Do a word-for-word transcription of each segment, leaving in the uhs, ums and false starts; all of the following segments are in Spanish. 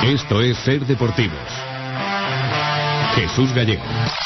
Esto es Ser Deportivos. Jesús Gallego.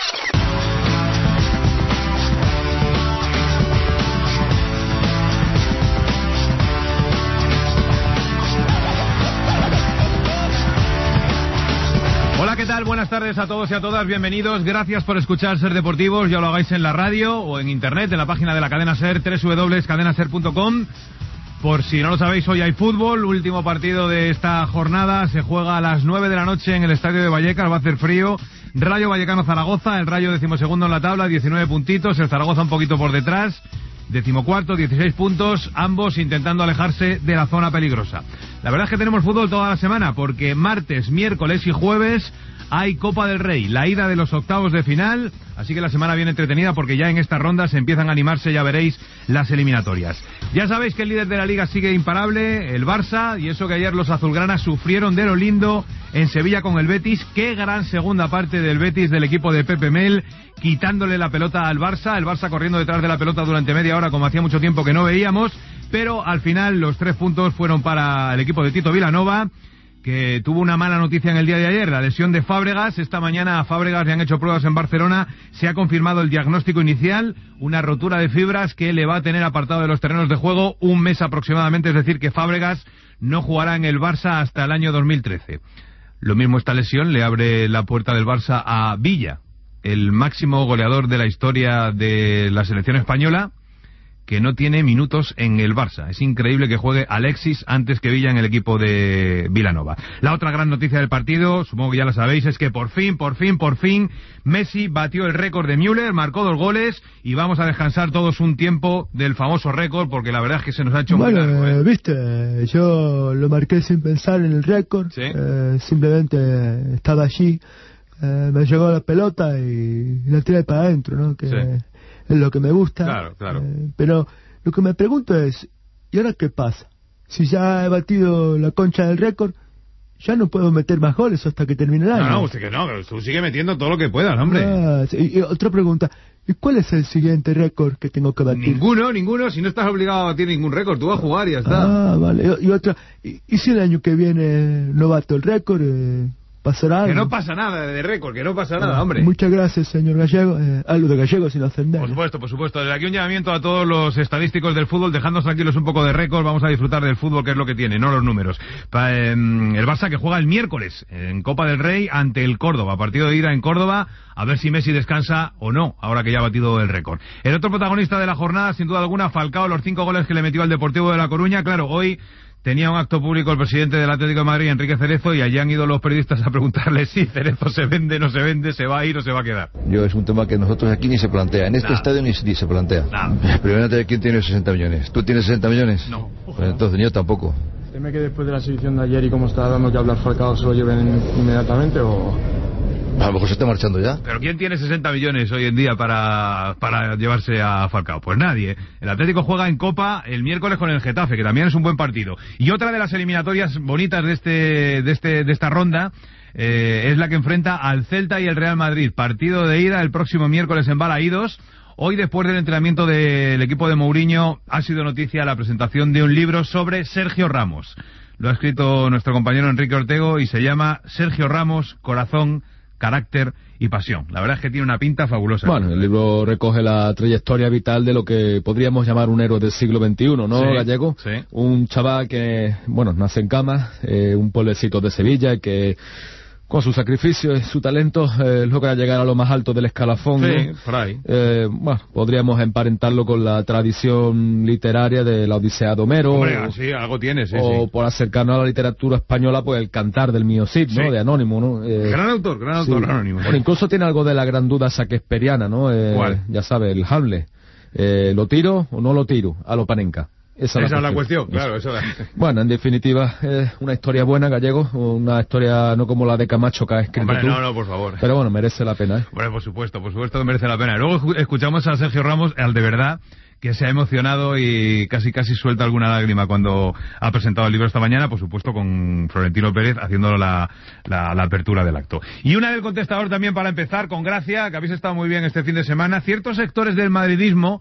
Hola, ¿qué tal? Buenas tardes a todos y a todas, bienvenidos. Gracias por escuchar Ser Deportivos, ya lo hagáis en la radio o en internet, en la página de la cadena Ser, doble u doble u doble u punto cadena ser punto com. Por si no lo sabéis, hoy hay fútbol, último partido de esta jornada, se juega a las nueve de la noche en el estadio de Vallecas, va a hacer frío. Rayo Vallecano Zaragoza, el Rayo decimosegundo en la tabla, diecinueve puntitos, el Zaragoza un poquito por detrás, decimocuarto, dieciséis puntos, ambos intentando alejarse de la zona peligrosa. La verdad es que tenemos fútbol toda la semana, porque martes, miércoles y jueves hay Copa del Rey, la ida de los octavos de final, así que la semana viene entretenida porque ya en esta ronda se empiezan a animarse, ya veréis, las eliminatorias. Ya sabéis que el líder de la Liga sigue imparable, el Barça, y eso que ayer los azulgranas sufrieron de lo lindo en Sevilla con el Betis. Qué gran segunda parte del Betis, del equipo de Pepe Mel, quitándole la pelota al Barça, el Barça corriendo detrás de la pelota durante media hora como hacía mucho tiempo que no veíamos, pero al final los tres puntos fueron para el equipo de Tito Vilanova, que tuvo una mala noticia en el día de ayer, la lesión de Fábregas. Esta mañana a Fábregas le han hecho pruebas en Barcelona, se ha confirmado el diagnóstico inicial, una rotura de fibras que le va a tener apartado de los terrenos de juego un mes aproximadamente, es decir que Fábregas no jugará en el Barça hasta el año dos mil trece. Lo mismo, esta lesión le abre la puerta del Barça a Villa, el máximo goleador de la historia de la selección española, que no tiene minutos en el Barça. Es increíble que juegue Alexis antes que Villa en el equipo de Vilanova. La otra gran noticia del partido, supongo que ya la sabéis, es que por fin, por fin, por fin, Messi batió el récord de Müller, marcó dos goles y vamos a descansar todos un tiempo del famoso récord, porque la verdad es que se nos ha hecho bueno, muy largo, ¿eh? Viste, yo lo marqué sin pensar en el récord, ¿sí? eh, simplemente estaba allí, eh, me llegó la pelota y la tiré para adentro, ¿no? Que... Sí. Es lo que me gusta. Claro, claro. Eh, pero lo que me pregunto es, ¿y ahora qué pasa? Si ya he batido la concha del récord, ya no puedo meter más goles hasta que termine el año. No, no, usted que no, tú sigue metiendo todo lo que puedas, hombre. Ah, sí, y otra pregunta, ¿y cuál es el siguiente récord que tengo que batir? Ninguno, ninguno, si no estás obligado a batir ningún récord, tú vas a jugar y ya está. Ah, vale, y, y otra, y, y si el año que viene no bato el récord, eh, ¿pasará algo? Que no pasa nada de récord, que no pasa nada, hombre. Muchas gracias, señor Gallego. Eh, algo de Gallego sin ofender. Por supuesto, por supuesto. Desde aquí un llamamiento a todos los estadísticos del fútbol, dejadnos tranquilos un poco de récord, vamos a disfrutar del fútbol, que es lo que tiene, no los números. Pa, eh, el Barça que juega el miércoles en Copa del Rey ante el Córdoba, partido de ida en Córdoba, a ver si Messi descansa o no, ahora que ya ha batido el récord. El otro protagonista de la jornada, sin duda alguna, Falcao, los cinco goles que le metió al Deportivo de La Coruña. Claro, hoy tenía un acto público el presidente del Atlético de Madrid, Enrique Cerezo, y allí han ido los periodistas a preguntarle si Cerezo se vende, no se vende, se va a ir o se va a quedar. Yo es un tema que nosotros aquí ni se plantea, en este Nada. estadio ni, ni se plantea. Nada. Primero, ¿quién tiene sesenta millones? ¿Tú tienes sesenta millones? No. Pues entonces yo tampoco. ¿Teme que después de la exhibición de ayer y cómo está dando que hablar Falcao se lo lleven inmediatamente o...? A lo mejor se está marchando ya. ¿Pero quién tiene sesenta millones hoy en día para, para llevarse a Falcao? Pues nadie. El Atlético juega en Copa el miércoles con el Getafe, que también es un buen partido. Y otra de las eliminatorias bonitas de este de este de esta ronda eh, es la que enfrenta al Celta y el Real Madrid. Partido de ida el próximo miércoles en Balaídos. Hoy, después del entrenamiento del equipo de Mourinho, ha sido noticia la presentación de un libro sobre Sergio Ramos. Lo ha escrito nuestro compañero Enrique Ortego y se llama Sergio Ramos, Corazón, Carácter y Pasión. La verdad es que tiene una pinta fabulosa. Bueno, el libro recoge la trayectoria vital de lo que podríamos llamar un héroe del siglo veintiuno, ¿no, sí, Gallego? Sí. Un chaval que, bueno, nace en Cama, eh, un pueblecito de Sevilla, que con su sacrificio y su talento eh, logra llegar a lo más alto del escalafón. Sí, ¿no? por ahí. Eh, bueno, podríamos emparentarlo con la tradición literaria de la Odisea de Homero. Hombre, o, sí, algo tiene, sí, o sí. por acercarnos a la literatura española, pues el Cantar del Mío Cid, ¿no? Sí. De Anónimo, ¿no? Eh, Gran autor, gran autor, sí. Anónimo. Bueno, incluso tiene algo de la gran duda shakespeariana, ¿no? Eh, ¿Cuál? Ya sabes, el Hamlet. Eh, ¿Lo tiro o no lo tiro? A lo Panenka. Esa, Esa es la cuestión, cuestión, claro. Eso es. Bueno, en definitiva, es una historia buena, Gallego, una historia no como la de Camacho que has escrito Hombre, tú. no, no, por favor. Pero bueno, merece la pena, ¿eh? Bueno, por supuesto, por supuesto que merece la pena. Luego escuchamos a Sergio Ramos, al de verdad, que se ha emocionado y casi casi suelta alguna lágrima cuando ha presentado el libro esta mañana, por supuesto con Florentino Pérez haciendo la, la, la apertura del acto. Y una del contestador también para empezar, con gracia, que habéis estado muy bien este fin de semana. Ciertos sectores del madridismo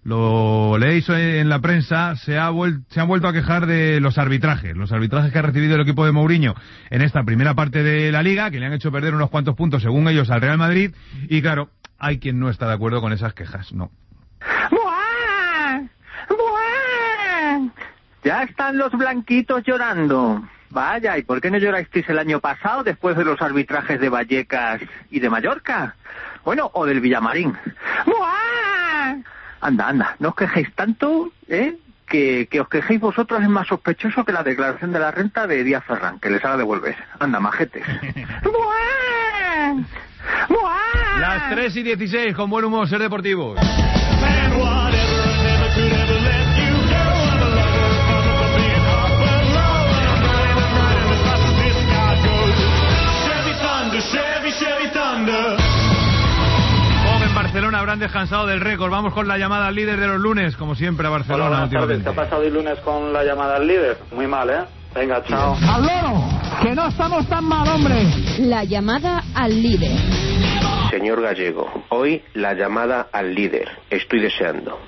lo leéis en la prensa, se, ha vuel- se han vuelto a quejar de los arbitrajes, los arbitrajes que ha recibido el equipo de Mourinho en esta primera parte de la Liga, que le han hecho perder unos cuantos puntos, según ellos, al Real Madrid, y claro, hay quien no está de acuerdo con esas quejas, no. ¡Buah! ¡Buah! Ya están los blanquitos llorando. Vaya, ¿y por qué no llorasteis el año pasado después de los arbitrajes de Vallecas y de Mallorca? Bueno, o del Villamarín. ¡Buah! Anda, anda, no os quejéis tanto, ¿eh? Que, que os quejéis vosotros es más sospechoso que la declaración de la renta de Díaz Ferrán, que les haga devolver. Anda, majetes. ¡Buah! ¡Buah! Las tres y dieciséis, con buen humor, Ser Deportivos. Barcelona habrán descansado del récord. Vamos con la llamada al líder de los lunes, como siempre a Barcelona. Hola, buenas tardes. ¿Qué ha pasado el lunes con la llamada al líder? Muy mal, ¿eh? Venga, chao. ¡Al loro! ¡Que no estamos tan mal, hombre! La llamada al líder. Señor Gallego, hoy la llamada al líder. Estoy deseando.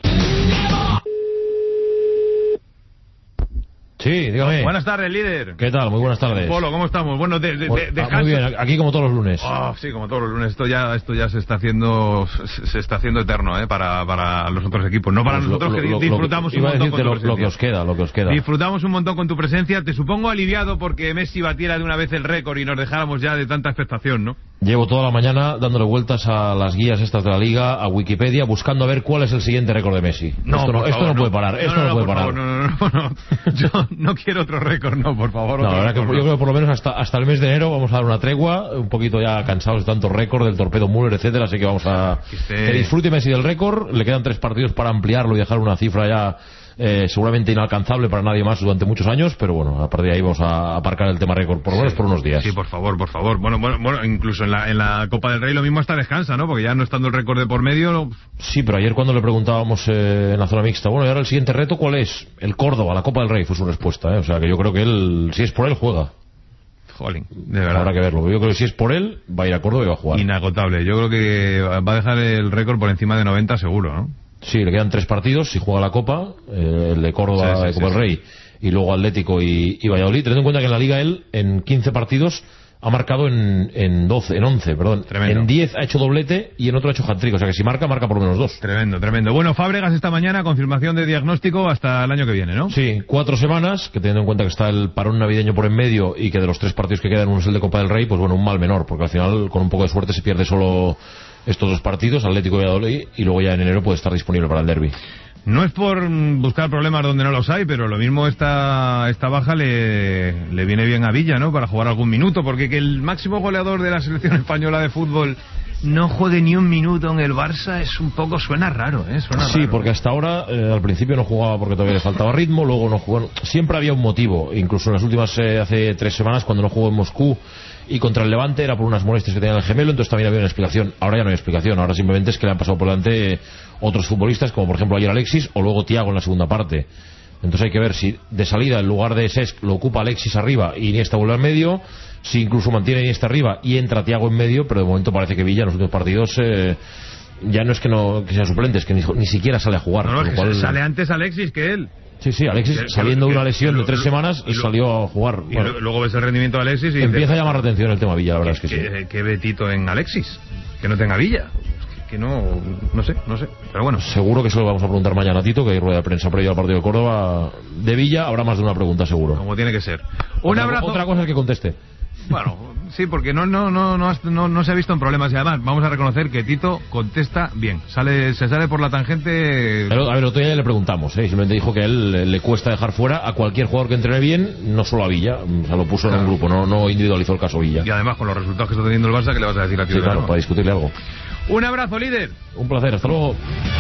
Sí, dígame. Buenas tardes, líder. ¿Qué tal? Muy buenas tardes. Polo, ¿cómo estamos? Bueno, de, de, bueno de, ah, muy bien, aquí como todos los lunes. Oh, sí, como todos los lunes. Esto ya, esto ya se está haciendo, se está haciendo eterno, ¿eh? Para, para los otros equipos. No para pues nosotros lo, lo, que disfrutamos lo, un montón con tu lo, presencia. Lo que os queda, lo que os queda. Disfrutamos un montón con tu presencia. Te supongo aliviado porque Messi batiera de una vez el récord y nos dejáramos ya de tanta expectación, ¿no? Llevo toda la mañana dándole vueltas a las guías estas de la Liga, a Wikipedia, buscando a ver cuál es el siguiente récord de Messi. No, esto no, favor, esto no, no puede parar, esto no, no, no, no puede parar. Favor, no, no, no, no. Yo no quiero otro récord, no, por favor. No, la verdad que yo creo que por lo menos hasta, hasta el mes de enero vamos a dar una tregua, un poquito ya cansados de tanto récord, del torpedo Müller, etcétera, así que vamos a... Que, que disfrute Messi del récord, le quedan tres partidos para ampliarlo y dejar una cifra ya... Eh, seguramente inalcanzable para nadie más durante muchos años, pero bueno, a partir de ahí vamos a aparcar el tema récord, por lo menos sí, por unos días. Sí, por favor, por favor. Bueno, bueno, bueno, incluso en la, en la Copa del Rey lo mismo hasta descansa, ¿no? Porque ya no estando el récord de por medio... No... Sí, pero ayer cuando le preguntábamos eh, en la zona mixta, bueno, y ahora el siguiente reto, ¿cuál es? El Córdoba, la Copa del Rey, fue su respuesta, ¿eh? O sea que yo creo que él, si es por él, juega. Jolín, de verdad. Habrá que verlo. Yo creo que si es por él, va a ir a Córdoba y va a jugar. Inagotable. Yo creo que va a dejar el récord por encima de noventa seguro, ¿no? Sí, le quedan tres partidos si juega la Copa, eh, el de Córdoba, sí, sí, Copa del sí, Rey, sí. Y luego Atlético y, y Valladolid. Teniendo en cuenta que en la Liga él, en quince partidos, ha marcado en, en doce, en once, perdón. Tremendo. En diez ha hecho doblete y en otro ha hecho hat-trick. O sea que si marca, marca por lo menos dos. Tremendo, tremendo. Bueno, Fábregas esta mañana, confirmación de diagnóstico hasta el año que viene, ¿no? Sí, cuatro semanas, que teniendo en cuenta que está el parón navideño por en medio y que de los tres partidos que quedan uno es el de Copa del Rey, pues bueno, un mal menor, porque al final, con un poco de suerte, se pierde solo estos dos partidos, Atlético y Valladolid, y luego ya en enero puede estar disponible para el derbi. No es por buscar problemas donde no los hay, pero lo mismo esta esta baja le, le viene bien a Villa, ¿no? Para jugar algún minuto, porque que el máximo goleador de la selección española de fútbol no juegue ni un minuto en el Barça es un poco, suena raro, ¿eh? Suena sí, raro. Porque hasta ahora, eh, al principio no jugaba porque todavía le faltaba ritmo, luego no jugó, siempre había un motivo, incluso en las últimas, eh, hace tres semanas, cuando no jugó en Moscú y contra el Levante, era por unas molestias que tenía en el gemelo, entonces también había una explicación. Ahora ya no hay explicación, ahora simplemente es que le han pasado por delante otros futbolistas, como por ejemplo ayer Alexis, o luego Thiago en la segunda parte. Entonces hay que ver si de salida, en lugar de Cesc, lo ocupa Alexis arriba y Iniesta vuelve al medio, si incluso mantiene Iniesta arriba y entra Thiago en medio, pero de momento parece que Villa en los últimos partidos... Eh, ya no es que no que sea suplente, es que ni, ni siquiera sale a jugar. No, no, lo que cual... sale antes Alexis que él. Sí, sí, Alexis que, saliendo que, de una lesión que, de tres semanas y, y salió a jugar. Y bueno, luego ves el rendimiento de Alexis y empieza te... a llamar la atención el tema Villa, la verdad es que, que sí. Qué betito en Alexis, que no tenga Villa. Que, que no, no sé, no sé, pero bueno. Seguro que se lo vamos a preguntar mañana a Tito, que hay rueda de prensa previa al partido de Córdoba. De Villa habrá más de una pregunta seguro. Como tiene que ser. Un otra, abrazo. Otra cosa es que conteste. Bueno, sí, porque no no no no no, no se ha visto en problemas y además vamos a reconocer que Tito contesta bien, sale se sale por la tangente. Pero, a ver, otro día le preguntamos, ¿eh? Simplemente dijo que a él le cuesta dejar fuera a cualquier jugador que entrene bien, no solo a Villa, o sea, lo puso claro. En un grupo, no no individualizó el caso Villa. Y además con los resultados que está teniendo el Barça, ¿qué le vas a decir a Tito? Sí, claro, para discutirle algo. Un abrazo, líder. Un placer, hasta luego.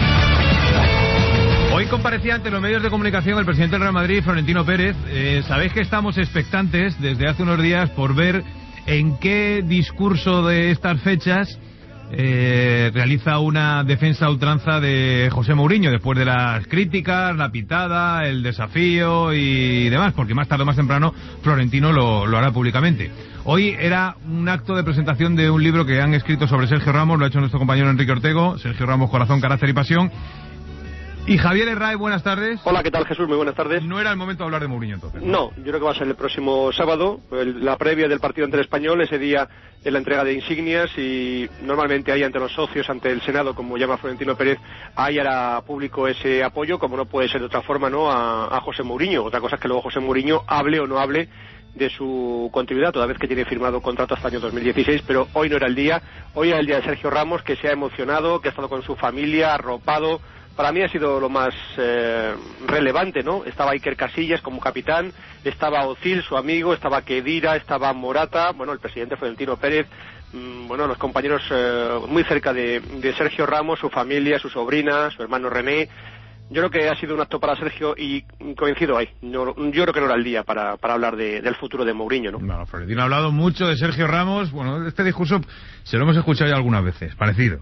Hoy comparecía ante los medios de comunicación el presidente del Real Madrid, Florentino Pérez. Eh, Sabéis que estamos expectantes desde hace unos días por ver en qué discurso de estas fechas eh, realiza una defensa a ultranza de José Mourinho, después de las críticas, la pitada, el desafío y demás, porque más tarde o más temprano Florentino lo, lo hará públicamente. Hoy era un acto de presentación de un libro que han escrito sobre Sergio Ramos, lo ha hecho nuestro compañero Enrique Ortego, Sergio Ramos, Corazón, Carácter y Pasión. Y Javier Herray, buenas tardes. Hola, ¿qué tal, Jesús? Muy buenas tardes. No era el momento de hablar de Mourinho entonces, ¿no? No, yo creo que va a ser el próximo sábado, el, la previa del partido ante el Español, ese día en la entrega de insignias, y normalmente hay ante los socios, ante el Senado, como llama Florentino Pérez, ahí hará público ese apoyo, como no puede ser de otra forma, ¿no?, a, a José Mourinho. Otra cosa es que luego José Mourinho hable o no hable de su continuidad, toda vez que tiene firmado contrato hasta el año dos mil dieciséis, pero hoy no era el día. Hoy era el día de Sergio Ramos, que se ha emocionado, que ha estado con su familia, arropado. Para mí ha sido lo más eh, relevante, ¿no? Estaba Iker Casillas como capitán, estaba Ozil, su amigo, estaba Khedira, estaba Morata, bueno, el presidente Florentino Pérez, mmm, bueno, los compañeros eh, muy cerca de, de Sergio Ramos, su familia, su sobrina, su hermano René. Yo creo que ha sido un acto para Sergio y coincido ahí. Yo, yo creo que no era el día para, para hablar de, del futuro de Mourinho, ¿no? Bueno, Florentino ha hablado mucho de Sergio Ramos. Bueno, este discurso se lo hemos escuchado ya algunas veces, parecido.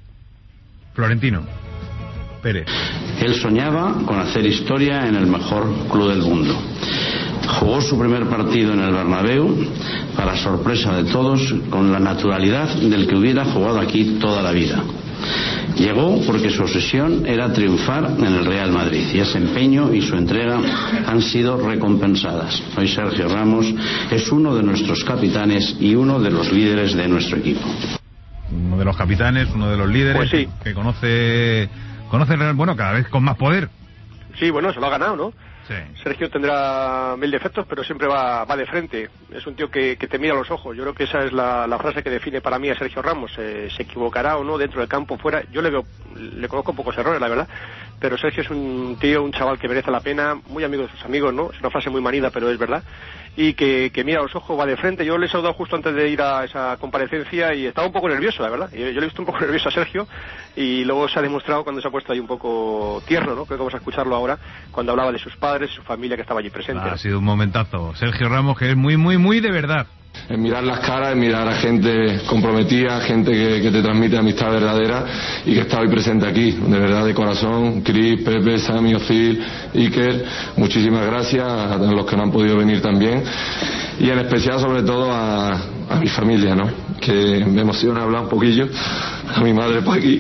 Florentino Pérez. Él soñaba con hacer historia en el mejor club del mundo. Jugó su primer partido en el Bernabéu, para sorpresa de todos, con la naturalidad del que hubiera jugado aquí toda la vida. Llegó porque su obsesión era triunfar en el Real Madrid, y ese empeño y su entrega han sido recompensadas. Hoy Sergio Ramos es uno de nuestros capitanes y uno de los líderes de nuestro equipo. Uno de los capitanes, uno de los líderes, pues sí, que conoce, conoce, bueno, cada vez con más poder. Sí, bueno, se lo ha ganado, ¿no? Sí. Sergio tendrá mil defectos, pero siempre va, va de frente. Es un tío que, que te mira a los ojos. Yo creo que esa es la, la frase que define para mí a Sergio Ramos. Eh, se equivocará o no dentro del campo, fuera. Yo le veo, le conozco pocos errores, la verdad. Pero Sergio es un tío, un chaval que merece la pena, muy amigo de sus amigos, ¿no? Es una frase muy manida, pero es verdad. Y que, que mira a los ojos, va de frente. Yo le he saludado justo antes de ir a esa comparecencia y estaba un poco nervioso, la verdad. Yo, yo le he visto un poco nervioso a Sergio, y luego se ha demostrado cuando se ha puesto ahí un poco tierno, ¿no? Creo que vamos a escucharlo ahora, cuando hablaba de sus padres, su familia que estaba allí presente. Ha sido un momentazo. Sergio Ramos, que es muy, muy, muy de verdad. En mirar las caras, en mirar a gente comprometida, gente que, que te transmite amistad verdadera y que está hoy presente aquí, de verdad, de corazón. Cris, Pepe, Sami, Ozil, Iker, muchísimas gracias a los que no han podido venir también, y en especial sobre todo a, a mi familia, ¿no?, que me emociona hablar un poquillo, a mi madre Paqui.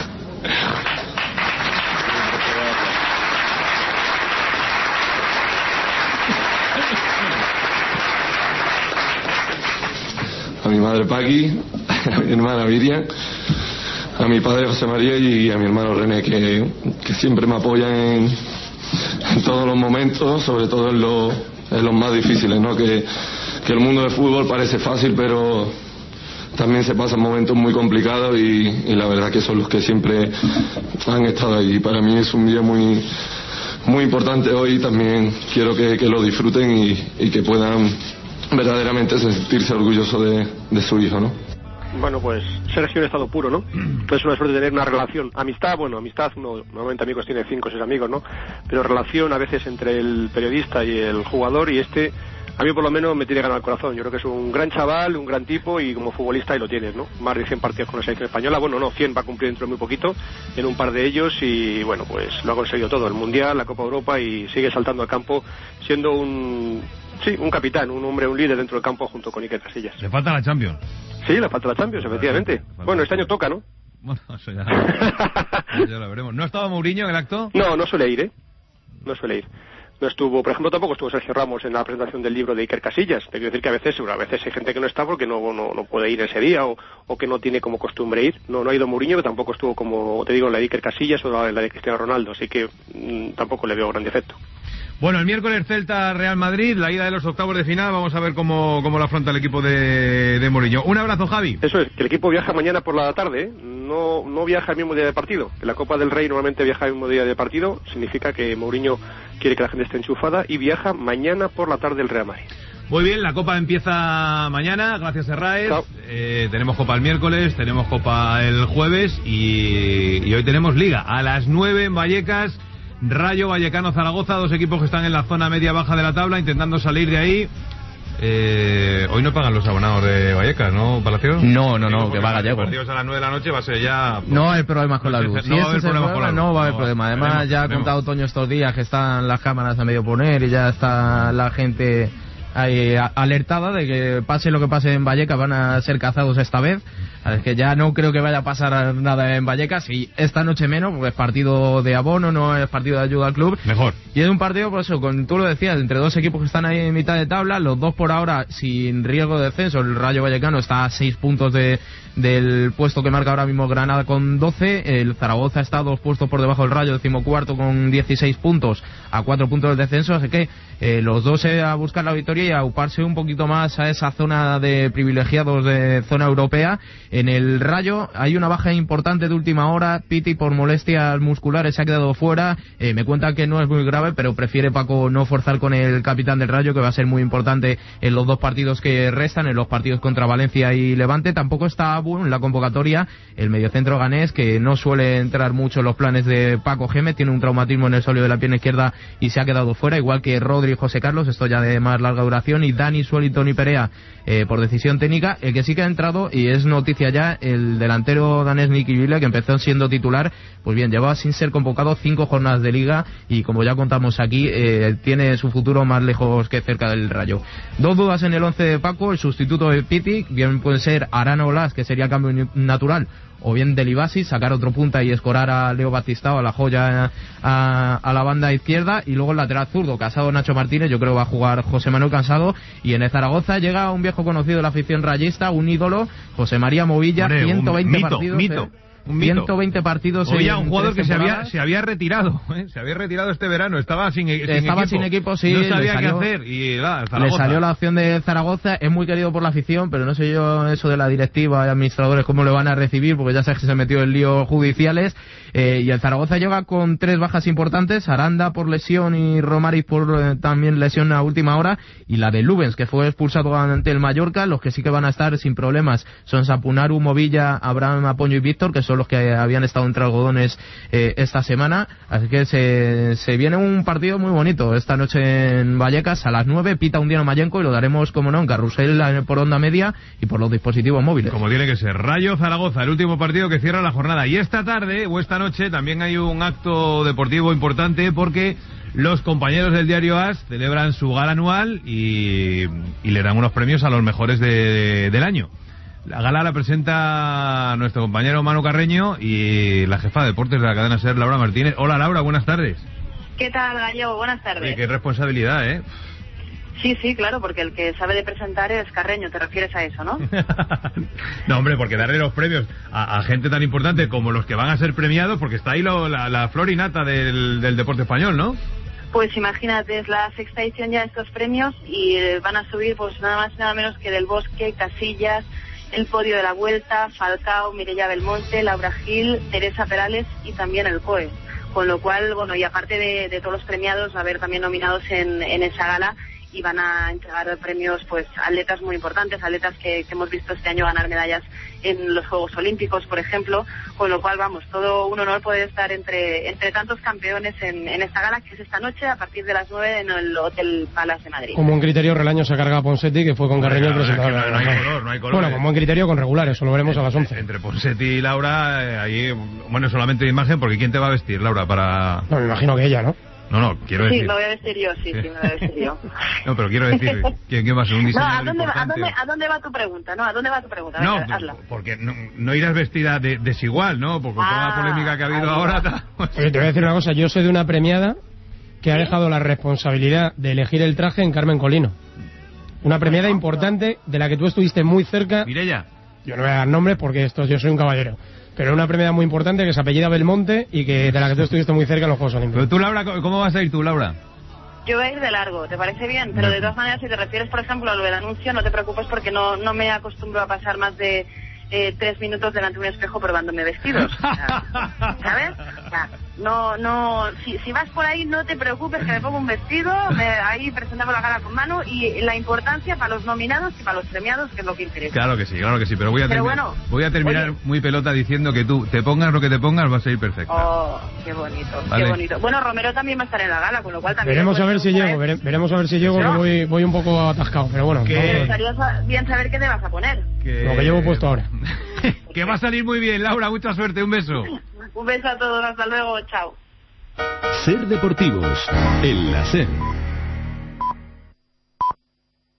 A mi madre Paqui, a mi hermana Miriam, a mi padre José María y a mi hermano René, que, que siempre me apoyan en, en todos los momentos, sobre todo en, lo, en los más difíciles, ¿no? Que, que el mundo del fútbol parece fácil, pero también se pasan momentos muy complicados, y, y la verdad que son los que siempre han estado ahí. Para mí es un día muy, muy importante hoy. También quiero que, que lo disfruten y, y que puedan verdaderamente sentirse orgulloso de, de su hijo, ¿no? Bueno, pues Sergio en estado puro, ¿no? Es una suerte de tener una relación, amistad, bueno, amistad, uno normalmente amigos tiene cinco o seis amigos, ¿no? Pero relación a veces entre el periodista y el jugador, y este, a mí por lo menos me tiene ganado el corazón. Yo creo que es un gran chaval, un gran tipo, y como futbolista ahí lo tienes, ¿no? Más de cien partidos con la selección española, bueno, no, cien va a cumplir dentro de muy poquito, en un par de ellos, y bueno, pues lo ha conseguido todo, el Mundial, la Copa Europa, y sigue saltando al campo siendo un... Sí, un capitán, un hombre, un líder dentro del campo junto con Iker Casillas. Le falta la Champions. Sí, le falta la Champions, efectivamente. Bueno, este año toca, ¿no? Bueno, eso ya, ya lo veremos. ¿No estaba Mourinho en el acto? No, no suele ir, ¿eh? No suele ir. No estuvo, por ejemplo, tampoco estuvo Sergio Ramos en la presentación del libro de Iker Casillas. Te quiero decir que a veces, a veces hay gente que no está porque no, no, no puede ir ese día, o, o que no tiene como costumbre ir. No, no ha ido Mourinho, pero tampoco estuvo, como te digo, en la de Iker Casillas o en la de Cristiano Ronaldo, así que mmm, tampoco le veo gran defecto. Bueno, el miércoles Celta-Real Madrid, la ida de los octavos de final. Vamos a ver cómo, cómo lo afronta el equipo de, de Mourinho. Un abrazo, Javi. Eso es, que el equipo viaja mañana por la tarde, ¿eh? no, no viaja el mismo día de partido. En la Copa del Rey normalmente viaja el mismo día de partido, significa que Mourinho quiere que la gente esté enchufada, y viaja mañana por la tarde el Real Madrid. Muy bien, la Copa empieza mañana, gracias a Raez. Eh, tenemos Copa el miércoles, tenemos Copa el jueves, y, y hoy tenemos Liga. A las nueve en Vallecas, Rayo Vallecano Zaragoza, dos equipos que están en la zona media-baja de la tabla, intentando salir de ahí. Eh, hoy no pagan los abonados de Vallecas, ¿no, Palacio? No, no, no, que va Gallego. Los partidos a las nueve de la noche va a ser ya... Pues, no hay problemas con la luz. No va a haber problemas con la luz. No va a haber problema. Además, veremos, ya ha veremos. contado Toño estos días que están las cámaras a medio poner y ya está la gente eh, alertada de que pase lo que pase en Vallecas van a ser cazados esta vez. Es que ya no creo que vaya a pasar nada en Vallecas, y esta noche menos, porque es partido de abono, no es partido de ayuda al club. Mejor. Y es un partido, por eso, con, tú lo decías, entre dos equipos que están ahí en mitad de tabla, los dos por ahora sin riesgo de descenso. El Rayo Vallecano está a seis puntos de, del puesto que marca ahora mismo Granada con doce, el Zaragoza está a dos puestos por debajo del Rayo, decimocuarto con dieciséis puntos, a cuatro puntos del descenso, así que eh, los dos eh, a buscar la victoria y a auparse un poquito más a esa zona de privilegiados de zona europea. En el Rayo hay una baja importante de última hora, Piti por molestias musculares se ha quedado fuera, eh, me cuentan que no es muy grave, pero prefiere Paco no forzar con el capitán del Rayo, que va a ser muy importante en los dos partidos que restan, en los partidos contra Valencia y Levante. Tampoco está Abu en la convocatoria, el mediocentro ganés, que no suele entrar mucho en los planes de Paco Gémez, tiene un traumatismo en el sóleo de la pierna izquierda y se ha quedado fuera, igual que Rodri y José Carlos, esto ya de más larga duración, y Dani, Suelton y Perea eh, por decisión técnica. El que sí que ha entrado, y es noticia ya, el delantero danés Nicky Buhle, que empezó siendo titular, pues bien, llevaba sin ser convocado cinco jornadas de liga, y como ya contamos aquí, eh, tiene su futuro más lejos que cerca del Rayo. Dos dudas en el once de Paco, el sustituto de Piti, bien puede ser Arana Olas, que sería cambio natural, o bien Delibasi, sacar otro punta y escorar a Leo Batistao, a la joya, a, a la banda izquierda, y luego el lateral zurdo, Casado, Nacho Martínez, yo creo que va a jugar José Manuel Cansado, y en el Zaragoza llega un viejo conocido de la afición rayista, un ídolo, José María Movilla, Hombre, ciento veinte mito, partidos. Mito. Eh, Un mito. ciento veinte partidos. Oye, en un jugador que se había, se había retirado, ¿eh? se había retirado este verano, estaba sin, sin estaba equipo. sin equipo, sí. No sabía salió, qué hacer y la, le salió la opción de Zaragoza, es muy querido por la afición, pero no sé yo eso de la directiva y administradores cómo le van a recibir, porque ya sabes que se metió en líos judiciales. Eh, y el Zaragoza llega con tres bajas importantes, Aranda por lesión y Romaric por eh, también lesión a última hora, y la de Lubens, que fue expulsado ante el Mallorca. Los que sí que van a estar sin problemas son Sapunaru, Movilla, Abraham Apoño y Víctor, que son los que habían estado entre algodones eh, esta semana. Así que se, se viene un partido muy bonito esta noche en Vallecas a las nueve, pita Undiano Mayenco, y lo daremos, como no, en carrusel por onda media y por los dispositivos móviles. Como tiene que ser. Rayo Zaragoza, el último partido que cierra la jornada. Y esta tarde, o esta noche, también hay un acto deportivo importante, porque los compañeros del diario AS celebran su gala anual y, y le dan unos premios a los mejores de, de, del año. La gala la presenta nuestro compañero Manu Carreño y la jefa de deportes de la cadena SER, Laura Martínez. Hola Laura, buenas tardes. ¿Qué tal, Gallego? Buenas tardes. Oye, qué responsabilidad, ¿eh? Sí, sí, claro, porque el que sabe de presentar es Carreño, te refieres a eso, ¿no? No, hombre, porque darle los premios a, a gente tan importante como los que van a ser premiados, porque está ahí lo, la, la flor y nata del, del deporte español, ¿no? Pues imagínate, es la sexta edición ya de estos premios y van a subir pues nada más y nada menos que Del Bosque, Casillas, el podio de la Vuelta, Falcao, Mireia Belmonte, Laura Gil, Teresa Perales y también el C O E. Con lo cual, bueno, y aparte de, de todos los premiados, va a haber también nominados en, en esa gala, y van a entregar premios pues atletas muy importantes, atletas que, que hemos visto este año ganar medallas en los Juegos Olímpicos, por ejemplo, con lo cual, vamos, todo un honor poder estar entre entre tantos campeones en, en esta gala, que es esta noche a partir de las nueve en el Hotel Palace de Madrid. Como un criterio relaño se carga a Ponsetti, que fue con Carreño el presentador. No, no hay color, no hay color. Bueno, con buen criterio con regulares, eso lo veremos a las once. Entre Ponsetti y Laura, eh, ahí, bueno, solamente de imagen, porque ¿quién te va a vestir, Laura, para...? No, me imagino que ella, ¿no? No, no, quiero decir... Sí, me voy a vestir yo, sí, sí, me voy a vestir yo. No, pero quiero decir, ¿quién, quién va a ser un diseñador No, ¿a dónde, importante? ¿a, dónde, ¿a dónde va tu pregunta? No, ¿a dónde va tu pregunta? No, Venga, hazla. porque no, no irás vestida de desigual, ¿no? Porque con toda la polémica que ha habido ahora... Ta... Oye, te voy a decir una cosa, yo soy de una premiada que ha dejado la responsabilidad de elegir el traje en Carmen Colino. Una premiada importante de la que tú estuviste muy cerca. Mireia. Yo no voy a dar nombres porque esto, yo soy un caballero. Pero una premiada muy importante que se apellida Belmonte y que de la que tú estuviste muy cerca en los Juegos Olímpicos. Pero tú, Laura, ¿cómo vas a ir tú, Laura? Yo voy a ir de largo, ¿te parece bien? Pero de todas maneras, si te refieres, por ejemplo, a lo del anuncio, no te preocupes porque no, no me acostumbro a pasar más de eh, tres minutos delante de un espejo probándome vestidos. O sea, ¿sabes? O sea, no, no, si, si vas por ahí, no te preocupes que me pongo un vestido, me, ahí presentamos la gala con mano, y la importancia para los nominados y para los premiados, que es lo que interesa. Claro que sí, claro que sí, pero voy a, pero termi- bueno, voy a terminar oye, muy pelota diciendo que tú, te pongas lo que te pongas, vas a ir perfecta. Oh, qué bonito, Vale. qué bonito. Bueno, Romero también va a estar en la gala, con lo cual también... Veremos a ver si llego, vere, veremos a ver si llego, ¿No? que voy, voy un poco atascado, pero bueno. Me gustaría bien saber qué te vas a poner. Que... Lo que llevo puesto ahora. Que va a salir muy bien, Laura, mucha suerte, un beso. Un beso a todos, hasta luego, chao. Ser Deportivos, en la SER.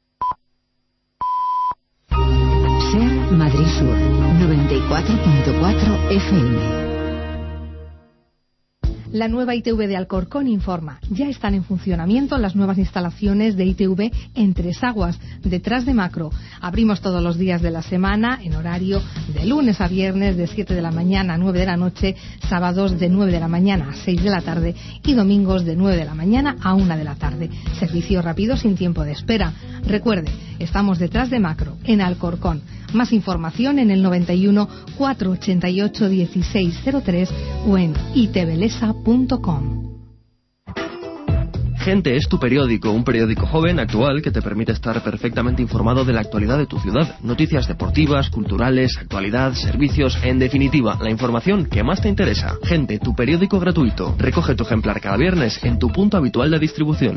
cuatro punto cuatro F M. La nueva I T V de Alcorcón informa. Ya están en funcionamiento las nuevas instalaciones de I T V en Tres Aguas, detrás de Macro. Abrimos todos los días de la semana en horario de lunes a viernes de siete de la mañana a nueve de la noche, sábados de nueve de la mañana a seis de la tarde y domingos de nueve de la mañana a una de la tarde. Servicio rápido sin tiempo de espera. Recuerde, estamos detrás de Macro, en Alcorcón. Más información en el noventa y uno, cuatrocientos ochenta y ocho, dieciséis cero tres o en itvelesa punto com. Gente es tu periódico, un periódico joven, actual, que te permite estar perfectamente informado de la actualidad de tu ciudad. Noticias deportivas, culturales, actualidad, servicios, en definitiva, la información que más te interesa. Gente, tu periódico gratuito. Recoge tu ejemplar cada viernes en tu punto habitual de distribución.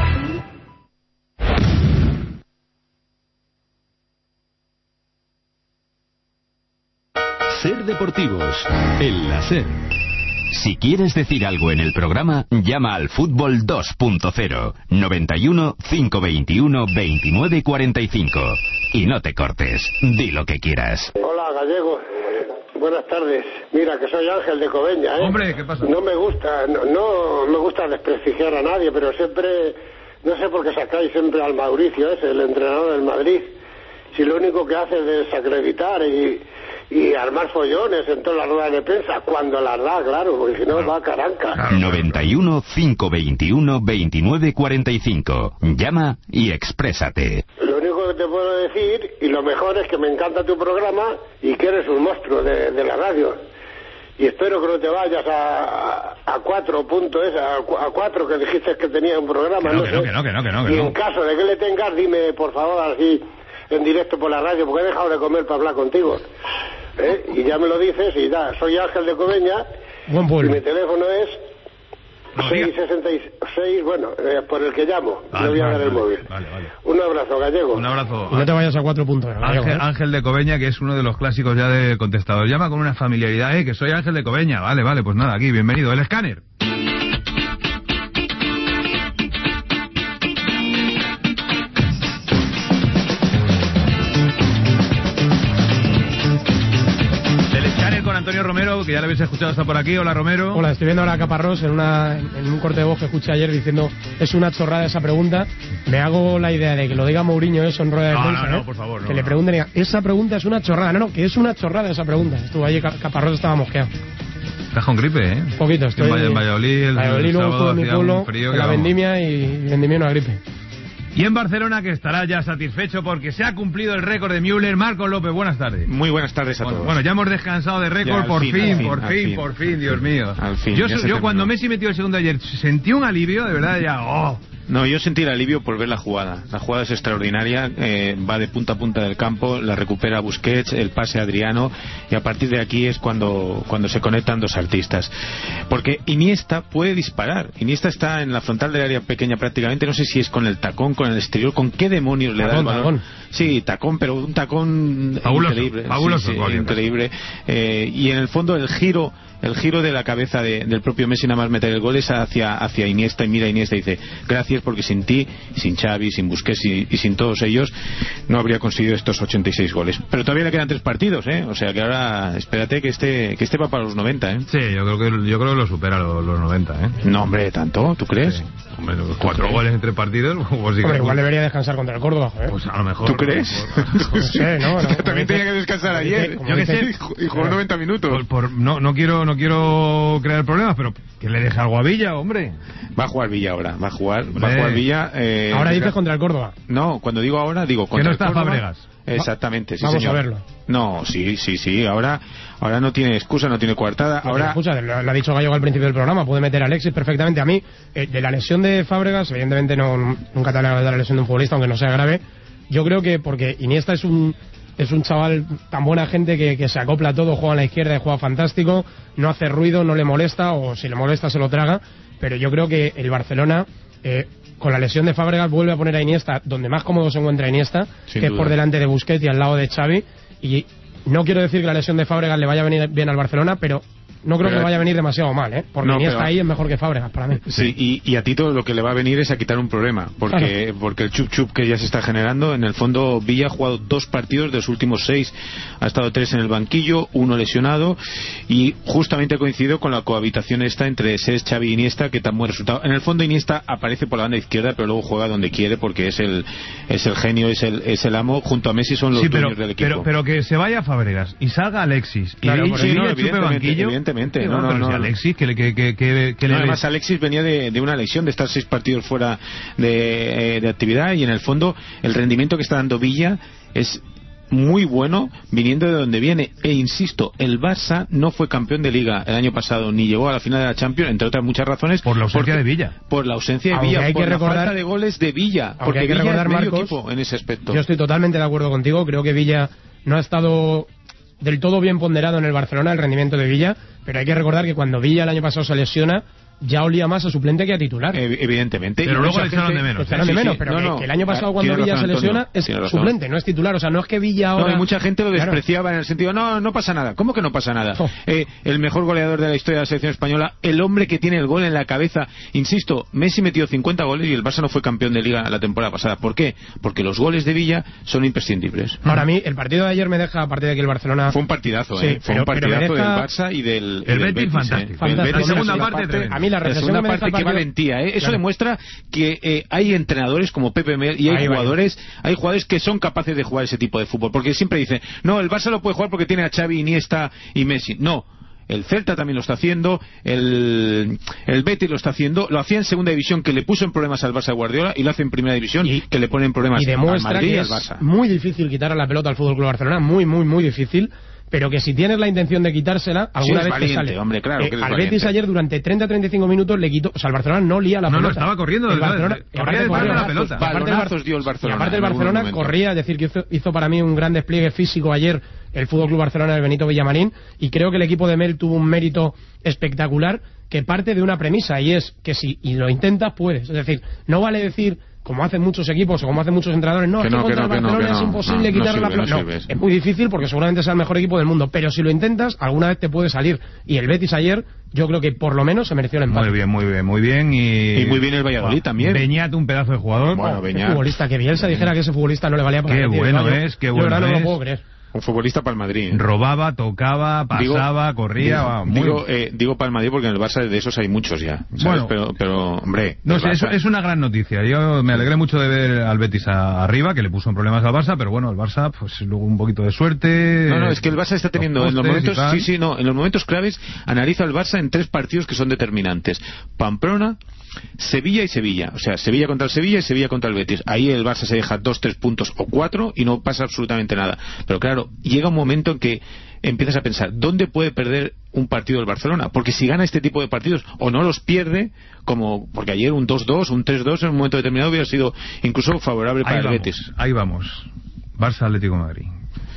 Ser Deportivos, el láser. Si quieres decir algo en el programa, llama al Fútbol dos punto cero, noventa y uno, cinco veintiuno, veintinueve cuarenta y cinco. Y no te cortes, di lo que quieras. Hola, Gallego. Buenas tardes. Mira, que soy Ángel de Cobeña, ¿eh? Hombre, ¿qué pasa? No me gusta, no, no me gusta desprestigiar a nadie, pero siempre, no sé por qué sacáis siempre al Mauricio ese, el entrenador del Madrid. Si lo único que hace es desacreditar y... y armar follones en todas las ruedas de prensa, cuando las da, claro, porque si no claro. va a caranca. noventa y uno, cinco veintiuno, veintinueve cuarenta y cinco. Llama y exprésate. Lo único que te puedo decir, y lo mejor es que me encanta tu programa y que eres un monstruo de, de la radio. Y espero que no te vayas a, a, a cuatro puntos, a, a cuatro que dijiste que tenía un programa. Que no, no que, sé. no, que no, que no, que no, que y no. en caso de que le tengas, dime, por favor, así... en directo por la radio, porque he dejado de comer para hablar contigo. ¿Eh? Y ya me lo dices, y ya, soy Ángel de Cobeña, Buen pueblo. y mi teléfono es no, seis sesenta y seis, bueno, eh, por el que llamo, vale, le voy a dar vale, el vale, móvil. Vale, vale. Un abrazo, Gallego. Un abrazo. Y no te vayas a cuatro puntos. Ángel, ¿eh? Ángel de Cobeña, que es uno de los clásicos ya de contestador. Llama con una familiaridad, eh, que soy Ángel de Cobeña. Vale, vale, pues nada, aquí, bienvenido. El escáner. Antonio Romero, que ya lo habéis escuchado, está por aquí. Hola, Romero. Hola, estoy viendo ahora a Caparrós en, una, en un corte de voz que escuché ayer diciendo es una chorrada esa pregunta. Me hago la idea de que lo diga Mourinho eso en rueda de no, prensa. No, no, ¿eh? por favor. No, que no. le pregunten, diga, esa pregunta es una chorrada. No, no, que es una chorrada esa pregunta. Estuvo allí, Caparrós estaba mosqueado. Estás con gripe, ¿eh? Un poquito, estoy... En Valladolid, el, Valladolid, el luego sábado en mi hacía pueblo, un frío en la vendimia y vendimia una gripe. Y en Barcelona, que estará ya satisfecho porque se ha cumplido el récord de Müller. Marcos López, buenas tardes. Muy buenas tardes a bueno, todos. Bueno, ya hemos descansado de récord, ya, por, fin, fin, fin, por fin, fin, por fin, Dios mío. Al fin, yo yo cuando Messi metió el segundo ayer sentí un alivio, de verdad, ya... Oh. No, yo sentí el alivio por ver la jugada. La jugada es extraordinaria, eh, va de punta a punta del campo, la recupera Busquets, el pase a Adriano, y a partir de aquí es cuando, cuando se conectan dos artistas. Porque Iniesta puede disparar. Iniesta está en la frontal del área pequeña prácticamente, no sé si es con el tacón, con el exterior, con qué demonios le da el balón. Tacón. Sí, tacón, pero un tacón fabuloso, increíble. Fabuloso, sí, sí, increíble. Eh, y en el fondo el giro... El giro de la cabeza de, del propio Messi nada más meter el gol es hacia, hacia Iniesta, y mira Iniesta y dice gracias porque sin ti, sin Xavi, sin Busquets y, y sin todos ellos no habría conseguido estos ochenta y seis goles. Pero todavía le quedan tres partidos, ¿eh? O sea que ahora espérate que este que este va para los noventa, ¿eh? Sí, yo creo que yo creo que lo supera los, los noventa, ¿eh? No, hombre, ¿tanto? ¿Tú crees? Sí. Hombre, cuatro goles entre partidos. Pues sí, hombre, igual debería descansar contra el Córdoba, ¿eh? Pues a lo mejor. ¿Tú crees? No sé, ¿no? no también tenía que descansar ayer. Yo que sé. Y jugó noventa minutos. Por, por, no, no quiero, no quiero crear problemas, pero que le deje algo a Villa, hombre. Va a jugar Villa ahora, va a jugar, hombre. va a jugar Villa. Eh, ahora dices contra el Córdoba. No, cuando digo ahora, digo contra que no el está Córdoba. Fábregas. Exactamente, sí, Vamos señor. a verlo. No, sí, sí, sí. Ahora, ahora no tiene excusa, no tiene coartada. No ahora. Excusa, lo, lo ha dicho Gallego al principio del programa. Puede meter a Alexis perfectamente. A mí, eh, de la lesión de Fábregas, evidentemente no nunca te hablaré de la lesión de un futbolista, aunque no sea grave. Yo creo que porque Iniesta es un es un chaval tan buena gente que, que se acopla a todo, juega a la izquierda y juega fantástico, no hace ruido, no le molesta, o si le molesta se lo traga. Pero yo creo que el Barcelona, eh, con la lesión de Fábregas, vuelve a poner a Iniesta donde más cómodo se encuentra Iniesta, Sin que duda. es por delante de Busquets y al lado de Xavi. Y no quiero decir que la lesión de Fábregas le vaya a venir bien al Barcelona, pero no creo pero, que vaya a venir demasiado mal, ¿eh? Porque no, Iniesta pero, ahí es mejor que Fábregas para mí. Sí, y, y a Tito lo que le va a venir es a quitar un problema, porque, claro. porque el chup chup que ya se está generando, en el fondo Villa ha jugado dos partidos de los últimos seis, ha estado tres en el banquillo, uno lesionado, y justamente coincido con la cohabitación esta entre Cesc, Xavi y Iniesta, que tan buen resultado. En el fondo Iniesta aparece por la banda izquierda, pero luego juega donde quiere, porque es el es el genio, es el es el amo, junto a Messi son los sí, pero, dueños del equipo. Pero, pero que se vaya Fábregas y salga Alexis, claro, y, sí, y no, Villa evidentemente, chupe banquillo. Evidentemente, sí, no, no, pero no, si no. Alexis, que, que, que, que, que no, le... además Alexis venía de, de una lesión, de estar seis partidos fuera de, de actividad, y en el fondo el rendimiento que está dando Villa es muy bueno viniendo de donde viene. E insisto, el Barça no fue campeón de Liga el año pasado, ni llegó a la final de la Champions, entre otras muchas razones, por la ausencia porque, de Villa por la ausencia de aunque Villa, hay por que la recordar, falta de goles de Villa, porque hay que Villa recordar, es medio Marcos, equipo en ese aspecto. Yo estoy totalmente de acuerdo contigo, creo que Villa no ha estado del todo bien ponderado en el Barcelona, el rendimiento de Villa, pero hay que recordar que cuando Villa el año pasado se lesiona, ya olía más a suplente que a titular. Evidentemente. Pero y luego le gente... echaron de menos. Le echaron sí, de menos, sí. pero no, que, no, que el año pasado cuando Tiene Villa razón, se lesiona Antonio, es suplente, no es titular. O sea, no es que Villa ahora... No, y mucha gente lo claro. despreciaba en el sentido, no, no pasa nada. ¿Cómo que no pasa nada? Oh. Eh, el mejor goleador de la historia de la selección española, el hombre que tiene el gol en la cabeza. Insisto, Messi metió cincuenta goles y el Barça no fue campeón de Liga la temporada pasada. ¿Por qué? Porque los goles de Villa son imprescindibles. Para mm. mí, el partido de ayer me deja, aparte de que el Barcelona... Fue un partidazo, sí, ¿eh? Fue pero, un partidazo deja... del Barça y del, el y del Betis, Betis, fantástico. ¿eh? fantástico. El Betis, la segunda la parte, parte, a mí la la segunda me parte, deja qué valentía, ¿eh? Eso claro. demuestra que eh, hay entrenadores como Pepe Mel y hay Ahí jugadores vaya. hay jugadores que son capaces de jugar ese tipo de fútbol, porque siempre dicen, no, el Barça lo puede jugar porque tiene a Xavi, Iniesta y Messi. No, el Celta también lo está haciendo, el, el Betis lo está haciendo, lo hacía en segunda división, que le puso en problemas al Barça de Guardiola, y lo hace en primera división, y, que le pone en problemas y demuestra al Madrid que y al Barça. Es muy difícil quitar a la pelota al Fútbol Club Barcelona, muy, muy, muy difícil. Pero que si tienes la intención de quitársela, alguna sí, vez valiente, te sale. Hombre, claro, eh, que al valiente. Betis ayer durante treinta a treinta y cinco minutos le quitó, o sea, el Barcelona no lía la no, pelota. No, estaba corriendo. El Barcelona, de, corría detrás de la pelota. Balonazos dio el Barcelona. Y aparte el Barcelona corría, es decir, que hizo, hizo para mí un gran despliegue físico ayer el Fútbol Club Barcelona del Benito Villamarín, y creo que el equipo de Mel tuvo un mérito espectacular que parte de una premisa, y es que si y lo intentas puedes. Es decir, no vale decir, como hacen muchos equipos o como hacen muchos entrenadores, no, que es que no, contra que no, el Barcelona que no, es imposible no, quitarle no la pelota. no, No, es muy difícil porque seguramente sea el mejor equipo del mundo, pero si lo intentas, alguna vez te puede salir. Y el Betis ayer, yo creo que por lo menos se mereció el empate. Muy bien, muy bien, muy bien. Y, y muy bien el Valladolid también. Beñat, un pedazo de jugador. Bueno, oh, Beñat. Futbolista, que Bielsa dijera que ese futbolista no le valía para Qué bueno es, es, qué bueno yo es. no lo puedo creer. Un futbolista para el Madrid. Robaba, tocaba, pasaba, digo, corría. Digo, va, muy... digo, eh, digo para el Madrid porque en el Barça de esos hay muchos ya. ¿sabes? Bueno, pero, pero, hombre. No sé, es, es una gran noticia. Yo me alegré mucho de ver al Betis a, arriba, que le puso en problemas al Barça, pero bueno, el Barça, pues luego un poquito de suerte. No, no, es que el Barça está teniendo los en los momentos, sí, sí, no, en los momentos claves analiza el Barça en tres partidos que son determinantes: Pamplona, Sevilla y Sevilla. O sea, Sevilla contra el Sevilla y Sevilla contra el Betis. Ahí el Barça se deja dos, tres puntos o cuatro y no pasa absolutamente nada. Pero claro, llega un momento en que empiezas a pensar, ¿dónde puede perder un partido el Barcelona? Porque si gana este tipo de partidos o no los pierde, como porque ayer un dos dos, un tres dos en un momento determinado hubiera sido incluso favorable para ahí el vamos, Betis. Ahí vamos. Barça Atlético de Madrid.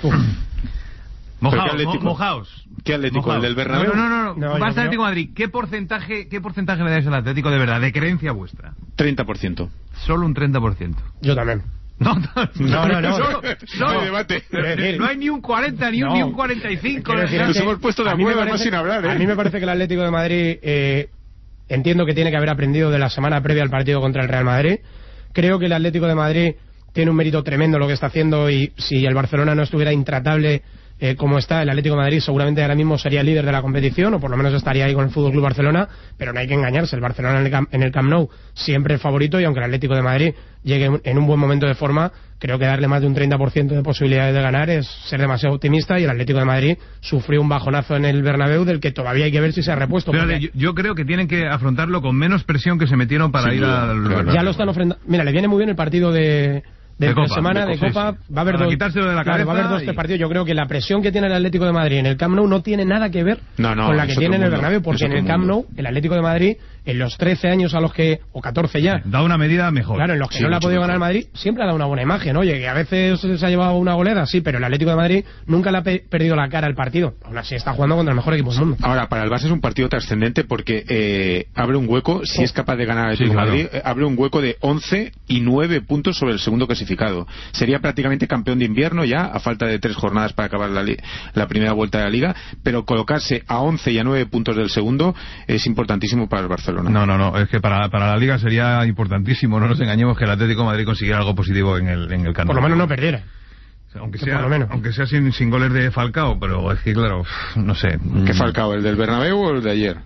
Mojaos, Atlético? mojaos. ¿Qué Atlético? Mojaos. ¿El del Bernabéu? No, no, no, no. no Barça Atlético de Madrid. ¿Qué porcentaje, ¿Qué porcentaje le dais al Atlético de verdad, de creencia vuestra? treinta por ciento. Solo un treinta por ciento. Yo también. No, no, no, no. Solo, solo, no hay debate. No hay ni un cuarenta, ni un, no. ni un cuarenta y cinco. Decir, Nos hemos puesto de acuerdo más sin hablar, ¿eh? A mí me parece que el Atlético de Madrid, eh, entiendo que tiene que haber aprendido de la semana previa al partido contra el Real Madrid. Creo que el Atlético de Madrid tiene un mérito tremendo lo que está haciendo, y si el Barcelona no estuviera intratable eh, como está, el Atlético de Madrid seguramente ahora mismo sería líder de la competición, o por lo menos estaría ahí con el Fútbol Club Barcelona. Pero no hay que engañarse, el Barcelona en el, Camp, en el Camp Nou siempre es favorito, y aunque el Atlético de Madrid llegue en un buen momento de forma, creo que darle más de un treinta por ciento de posibilidades de ganar es ser demasiado optimista, y el Atlético de Madrid sufrió un bajonazo en el Bernabéu del que todavía hay que ver si se ha repuesto. Pero porque... yo, yo creo que tienen que afrontarlo con menos presión que se metieron para sí, ir al... Claro. Ya lo están ofrendando. Mira, le viene muy bien el partido de... de, de Copa, semana de, de Copa, sí, sí. va a haber para dos, quitárselo de la claro, va a haber dos y... partidos. Yo creo que la presión que tiene el Atlético de Madrid en el Camp Nou no tiene nada que ver no, no, con la que tiene en el Bernabéu, porque en el Camp Nou el Atlético de Madrid, en los trece años a los que, o catorce ya, da una medida mejor. Claro, en los que sí, no le ha podido mejor. ganar el Madrid, siempre ha dado una buena imagen. Oye, que a veces se ha llevado una goleada, sí, pero el Atlético de Madrid nunca le ha pe perdido la cara al partido. Aún así está jugando contra el mejor equipo del mundo. Ahora, para el Barça es un partido trascendente porque eh, abre un hueco, si oh. es capaz de ganar el sí, Atlético claro. de Madrid, eh, abre un hueco de once y nueve puntos sobre el segundo clasificado. clasificado. Sería prácticamente campeón de invierno ya, a falta de tres jornadas para acabar la, la primera vuelta de la Liga, pero colocarse a once y a nueve puntos del segundo es importantísimo para el Barcelona. No, no, no, es que para, para la Liga sería importantísimo, no nos engañemos, que el Atlético de Madrid consiguiera algo positivo en el, en el Camp Nou. Por lo menos no perdiera. Aunque sea, aunque sea sin, sin goles de Falcao, pero es que claro, no sé. ¿Qué Falcao? ¿El del Bernabéu o el de ayer?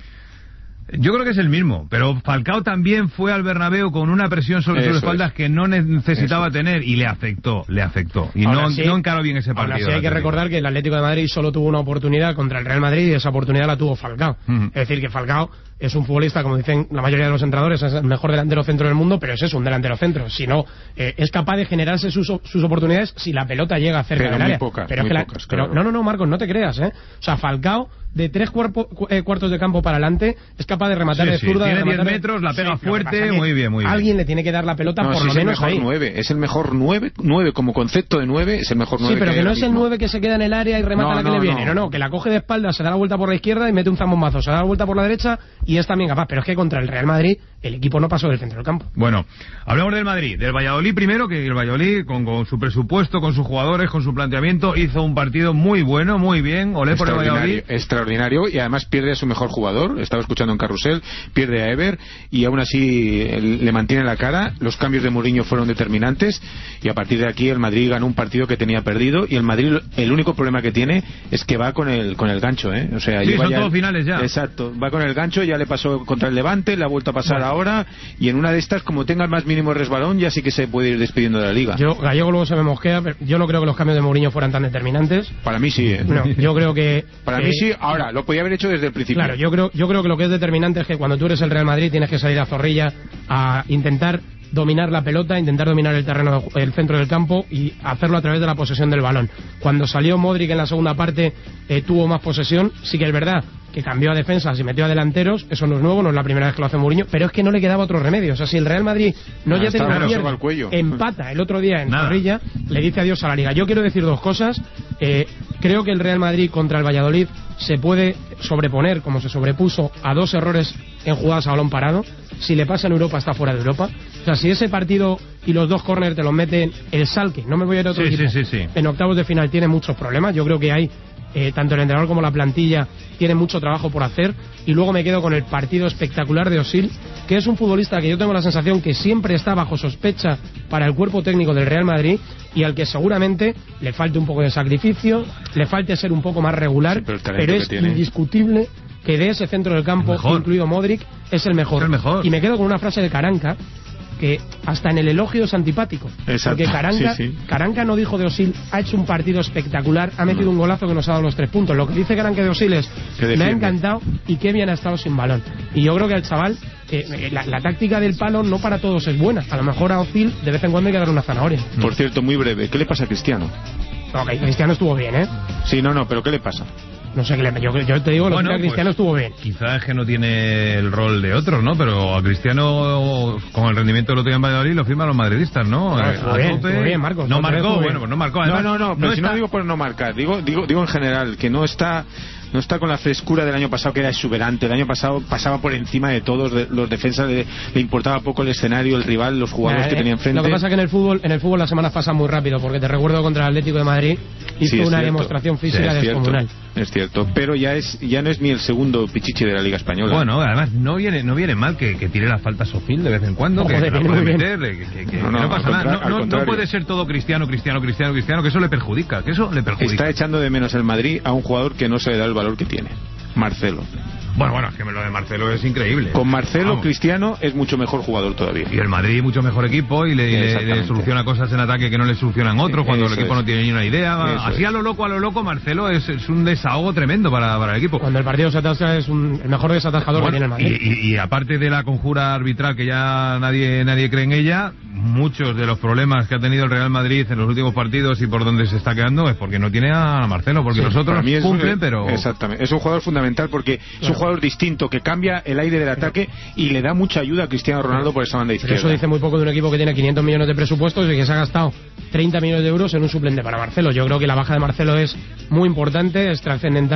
Yo creo que es el mismo, pero Falcao también fue al Bernabéu con una presión sobre sus espaldas es. que no necesitaba Eso. tener y le afectó, le afectó. Y no, sí, no encaró bien ese partido. Ahora sí hay que recordar que el Atlético de Madrid solo tuvo una oportunidad contra el Real Madrid y esa oportunidad la tuvo Falcao. Uh-huh. Es decir, que Falcao es un futbolista, como dicen la mayoría de los entrenadores, es el mejor delantero centro del mundo, pero es eso, un delantero centro. Si no, eh, es capaz de generarse sus, sus oportunidades si la pelota llega cerca pero del área. Pocas, pero muy es que pocas, la, claro. pero, no, no, no, Marcos, no te creas, ¿eh? O sea, Falcao, de tres cuerpo, eh, cuartos de campo para adelante, es capaz de rematar sí, de zurda. Sí. Tiene diez metros, la pega sí, fuerte, muy bien, muy bien. Alguien le tiene que dar la pelota no, por si lo es menos el mejor ahí. nueve, es el mejor nueve, nueve como concepto de nueve, es el mejor nueve. Sí, pero que, que no es mismo. el nueve que se queda en el área y remata no, la que no, le viene. No. no, no, que la coge de espalda, se da la vuelta por la izquierda y mete un zambombazo, se da la vuelta por la derecha y es también capaz. Pero es que contra el Real Madrid el equipo no pasó del centro del campo. Bueno, hablemos del Madrid, del Valladolid primero, que el Valladolid con, con su presupuesto, con sus jugadores, con su planteamiento, hizo un partido muy bueno, muy bien. Olé por el Valladolid. Extraordinario, y además pierde a su mejor jugador, estaba escuchando en Carrusel, pierde a Ever y aún así le mantiene la cara. Los cambios de Mourinho fueron determinantes y a partir de aquí el Madrid ganó un partido que tenía perdido, y el Madrid el único problema que tiene es que va con el con el gancho, ¿eh? O sea, sí, son ya, todos finales ya. Exacto, va con el gancho, ya le pasó contra el Levante, le ha vuelto a pasar bueno. ahora, y en una de estas, como tenga el más mínimo resbalón, ya sí que se puede ir despidiendo de la Liga. Yo, Gallego luego se me mosquea, pero yo no creo que los cambios de Mourinho fueran tan determinantes. Para mí sí, ¿eh? No, yo creo que... Para eh, mí sí, ahora, lo podía haber hecho desde el principio. Claro, yo creo, yo creo que lo que es determinante es que cuando tú eres el Real Madrid tienes que salir a Zorrilla a intentar dominar la pelota, intentar dominar el terreno, el centro del campo y hacerlo a través de la posesión del balón. Cuando salió Modric en la segunda parte eh, tuvo más posesión, sí que es verdad que cambió a defensas y metió a delanteros, eso no es nuevo, no es la primera vez que lo hace Mourinho, pero es que no le quedaba otro remedio. O sea, si el Real Madrid no ah, ya tiene una pierna, empata el otro día en Zorrilla, le dice adiós a la Liga. Yo quiero decir dos cosas. Eh, creo que el Real Madrid contra el Valladolid se puede sobreponer, como se sobrepuso, a dos errores en jugadas a balón parado. Si le pasa en Europa, está fuera de Europa. O sea, si ese partido y los dos córner te los meten el Schalke, no me voy a ir a otro sí, equipo, sí, sí, sí. en octavos de final tiene muchos problemas. Yo creo que hay Eh, tanto el entrenador como la plantilla tienen mucho trabajo por hacer. Y luego me quedo con el partido espectacular de Özil, que es un futbolista que yo tengo la sensación que siempre está bajo sospecha para el cuerpo técnico del Real Madrid y al que seguramente le falte un poco de sacrificio, le falte ser un poco más regular, sí, pero, pero es indiscutible que de ese centro del campo, incluido Modric, es el mejor. Es el mejor. Y me quedo con una frase de Caranca, que hasta en el elogio es antipático. Exacto. Porque Caranca, sí, sí. Caranca no dijo de Özil, ha hecho un partido espectacular, ha metido un golazo que nos ha dado los tres puntos. Lo que dice Caranca de Özil es, me ha encantado y qué bien ha estado sin balón. Y yo creo que al chaval, eh, la, la táctica del palo no para todos es buena. A lo mejor a Özil de vez en cuando hay que darle una zanahoria. Por cierto, muy breve, ¿qué le pasa a Cristiano? Ok, Cristiano estuvo bien, ¿eh? Sí, no, no, pero ¿qué le pasa? No sé qué le... Yo, yo te digo, lo bueno, que a Cristiano pues, estuvo bien. Quizás es que no tiene el rol de otros, ¿no? Pero a Cristiano, con el rendimiento del otro día en Valladolid, lo firman los madridistas, ¿no? No, estuvo bien, estuvo bien, Marcos. No marcó, bueno, pues no marcó. Además, no, no, no, pero no si está... no digo por no marcar, digo, digo, digo en general, que no está... No está con la frescura del año pasado, que era exuberante. El año pasado pasaba por encima de todos, de, los defensas le, le importaba poco el escenario, el rival, los jugadores eh, que tenían frente. Lo que pasa es que en el fútbol, en el fútbol las semanas pasan muy rápido, porque te recuerdo contra el Atlético de Madrid hizo sí, una cierto. demostración física sí, es descomunal. Cierto, es cierto, pero ya es ya no es ni el segundo pichichi de la Liga Española. Bueno, además no viene no viene mal que, que tire las faltas Özil de vez en cuando, oh, que, joder, que, la puede meter, que, que, no, no, que no pasa nada. No, no, no puede ser todo Cristiano, Cristiano, Cristiano, Cristiano, que eso le perjudica, que eso le perjudica. Está echando de menos el Madrid a un jugador que no se le da el valor que tiene. Marcelo. Bueno, bueno, es que lo de Marcelo es increíble. Con Marcelo, Vamos. Cristiano es mucho mejor jugador todavía. Y el Madrid mucho mejor equipo y le, le, le soluciona cosas en ataque que no le solucionan otros cuando Eso el equipo es. no tiene ni una idea. Eso Así es. a lo loco, a lo loco, Marcelo es, es un desahogo tremendo para, para el equipo. Cuando el partido se atasca es un, el mejor desatascador bueno, que tiene el Madrid. Y, y, y aparte de la conjura arbitral que ya nadie nadie cree en ella, muchos de los problemas que ha tenido el Real Madrid en los últimos partidos y por donde se está quedando es porque no tiene a Marcelo, porque sí, los otros cumplen, es, pero... Exactamente, es un jugador fundamental porque claro. es un jugador distinto que cambia el aire del ataque y le da mucha ayuda a Cristiano Ronaldo por esa banda izquierda. Pero eso dice muy poco de un equipo que tiene quinientos millones de presupuestos y que se ha gastado treinta millones de euros en un suplente para Marcelo. Yo creo que la baja de Marcelo es muy importante, es trascendental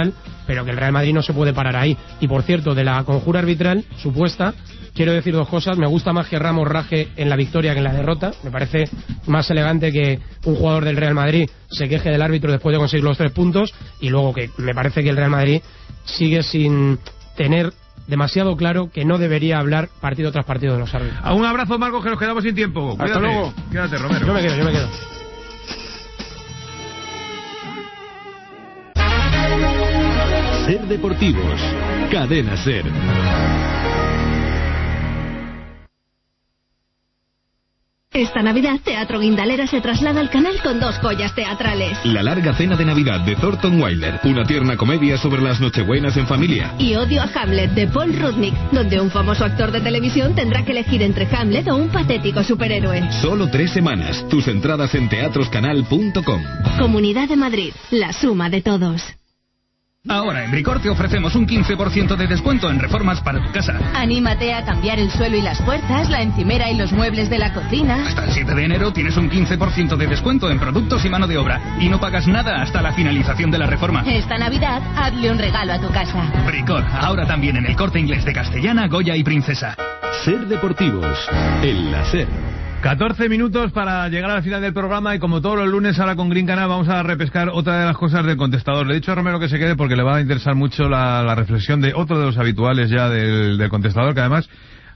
pero que el Real Madrid no se puede parar ahí. Y por cierto, de la conjura arbitral supuesta, quiero decir dos cosas. Me gusta más que Ramos raje en la victoria que en la derrota. Me parece más elegante que un jugador del Real Madrid se queje del árbitro después de conseguir los tres puntos. Y luego que me parece que el Real Madrid sigue sin tener demasiado claro que no debería hablar partido tras partido de los árbitros. A un abrazo, Marcos, que nos quedamos sin tiempo. Hasta Cuídate. luego. Quédate, Romero. Yo me quedo, yo me quedo. Ser Deportivos, Cadena Ser. Esta Navidad, Teatro Guindalera se traslada al canal con dos joyas teatrales. La larga cena de Navidad de Thornton Wilder, una tierna comedia sobre las nochebuenas en familia. Y Odio a Hamlet de Paul Rudnick, donde un famoso actor de televisión tendrá que elegir entre Hamlet o un patético superhéroe. Solo tres semanas. Tus entradas en teatroscanal punto com. Comunidad de Madrid, la suma de todos. Ahora en Bricor te ofrecemos un quince por ciento de descuento en reformas para tu casa. Anímate a cambiar el suelo y las puertas, la encimera y los muebles de la cocina. Hasta el siete de enero tienes un quince por ciento de descuento en productos y mano de obra. Y no pagas nada hasta la finalización de la reforma. Esta Navidad, hazle un regalo a tu casa. Bricor, ahora también en el Corte Inglés de Castellana, Goya y Princesa. Ser Deportivos, el láser. catorce minutos para llegar al final del programa y como todos los lunes ahora con Green Canal vamos a repescar otra de las cosas del contestador. Le he dicho a Romero que se quede porque le va a interesar mucho la, la reflexión de otro de los habituales ya del, del contestador, que además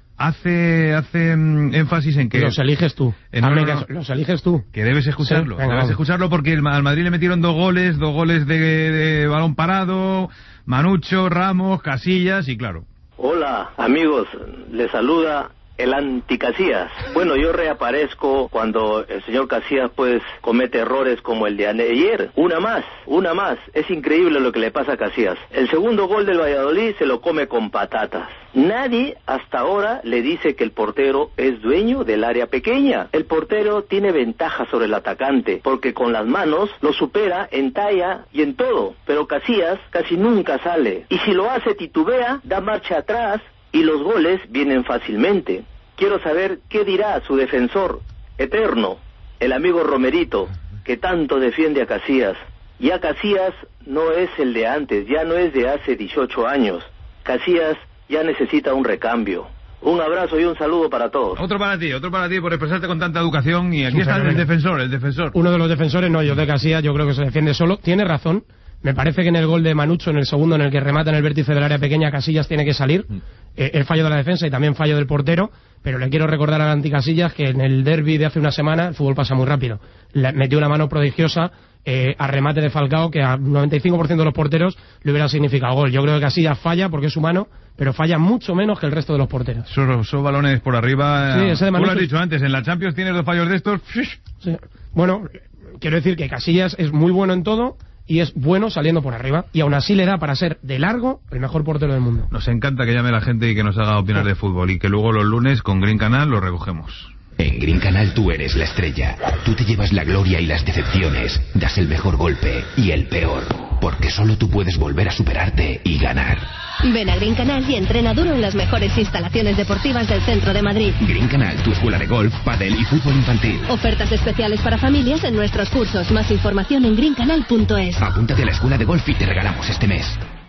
hace hace mm, énfasis en que... Los eliges tú. En, no, no, no, los eliges tú. Que debes escucharlo. Sí, venga, debes vamos. escucharlo porque el, al Madrid le metieron dos goles, dos goles de, de balón parado, Manucho, Ramos, Casillas y claro. Hola, amigos. Les saluda el anti-Casillas. Bueno, yo reaparezco cuando el señor Casillas pues comete errores como el de ayer. Una más, una más. Es increíble lo que le pasa a Casillas. El segundo gol del Valladolid se lo come con patatas. Nadie hasta ahora le dice que el portero es dueño del área pequeña. El portero tiene ventaja sobre el atacante porque con las manos lo supera en talla y en todo. Pero Casillas casi nunca sale. Y si lo hace titubea, da marcha atrás y los goles vienen fácilmente. Quiero saber qué dirá su defensor eterno, el amigo Romerito, que tanto defiende a Casillas. Ya Casillas no es el de antes, ya no es de hace dieciocho años. Casillas ya necesita un recambio. Un abrazo y un saludo para todos. Otro para ti, otro para ti por expresarte con tanta educación. Y aquí está el defensor, el defensor. Uno de los defensores, no, yo de Casillas, yo creo que se defiende solo. Tiene razón. Me parece que en el gol de Manucho, en el segundo, en el que remata en el vértice del área pequeña, Casillas tiene que salir. Eh, el fallo de la defensa y también fallo del portero. Pero le quiero recordar al anti-Casillas que en el derbi de hace una semana el fútbol pasa muy rápido. Le metió una mano prodigiosa eh, a remate de Falcao que a noventa y cinco por ciento de los porteros le hubiera significado gol. Yo creo que Casillas falla porque es humano, pero falla mucho menos que el resto de los porteros. Esos, esos balones por arriba. Sí, ese de Manucho. Tú lo has dicho antes, en la Champions tienes dos fallos de estos. Sí. Bueno, quiero decir que Casillas es muy bueno en todo y es bueno saliendo por arriba, y aún así le da para ser de largo el mejor portero del mundo. Nos encanta que llame la gente y que nos haga opinar de fútbol, y que luego los lunes con Green Canal lo recogemos. En Green Canal tú eres la estrella. Tú te llevas la gloria y las decepciones. Das el mejor golpe y el peor. Porque solo tú puedes volver a superarte y ganar. Ven a Green Canal y entrena duro en las mejores instalaciones deportivas del centro de Madrid. Green Canal, tu escuela de golf, pádel y fútbol infantil. Ofertas especiales para familias en nuestros cursos. Más información en green canal punto es. Apúntate a la escuela de golf y te regalamos este mes.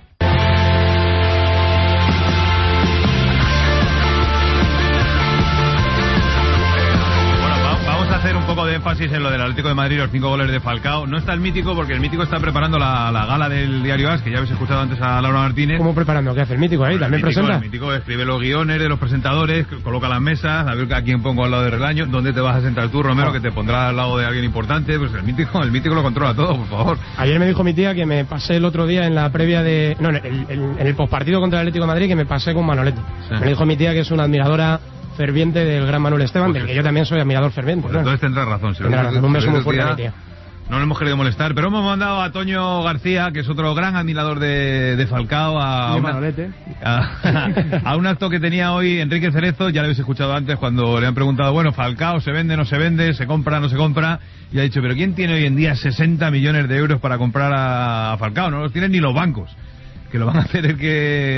Hacer un poco de énfasis en lo del Atlético de Madrid, los cinco goles de Falcao. No está el Mítico porque el Mítico está preparando la, la gala del diario As, que ya habéis escuchado antes a Laura Martínez. ¿Cómo preparando? ¿Qué hace el Mítico ahí? ¿También el mítico, presenta? El Mítico escribe los guiones de los presentadores, coloca las mesas, a ver a quién pongo al lado del Relaño, dónde te vas a sentar tú, Romero, oh. que te pondrá al lado de alguien importante. Pues el Mítico, el Mítico lo controla todo, por favor. Ayer me dijo mi tía que me pasé el otro día en la previa de... No, en el, el, en el postpartido contra el Atlético de Madrid, que me pasé con Manolete. Sí. Me dijo mi tía que es una admiradora ferviente del gran Manuel Esteban, pues del que yo también soy admirador ferviente. Pues entonces tendrás razón. Si tendrás razón. Un beso muy fuerte a mi tía. No le hemos querido molestar, pero hemos mandado a Toño García, que es otro gran admirador de, de Falcao, a, una, a, a un acto que tenía hoy Enrique Cerezo. Ya lo habéis escuchado antes cuando le han preguntado, bueno, Falcao se vende, no se vende, se compra, no se compra, y ha dicho, pero ¿quién tiene hoy en día sesenta millones de euros para comprar a, a Falcao? No los tienen ni los bancos, que lo van a hacer el que,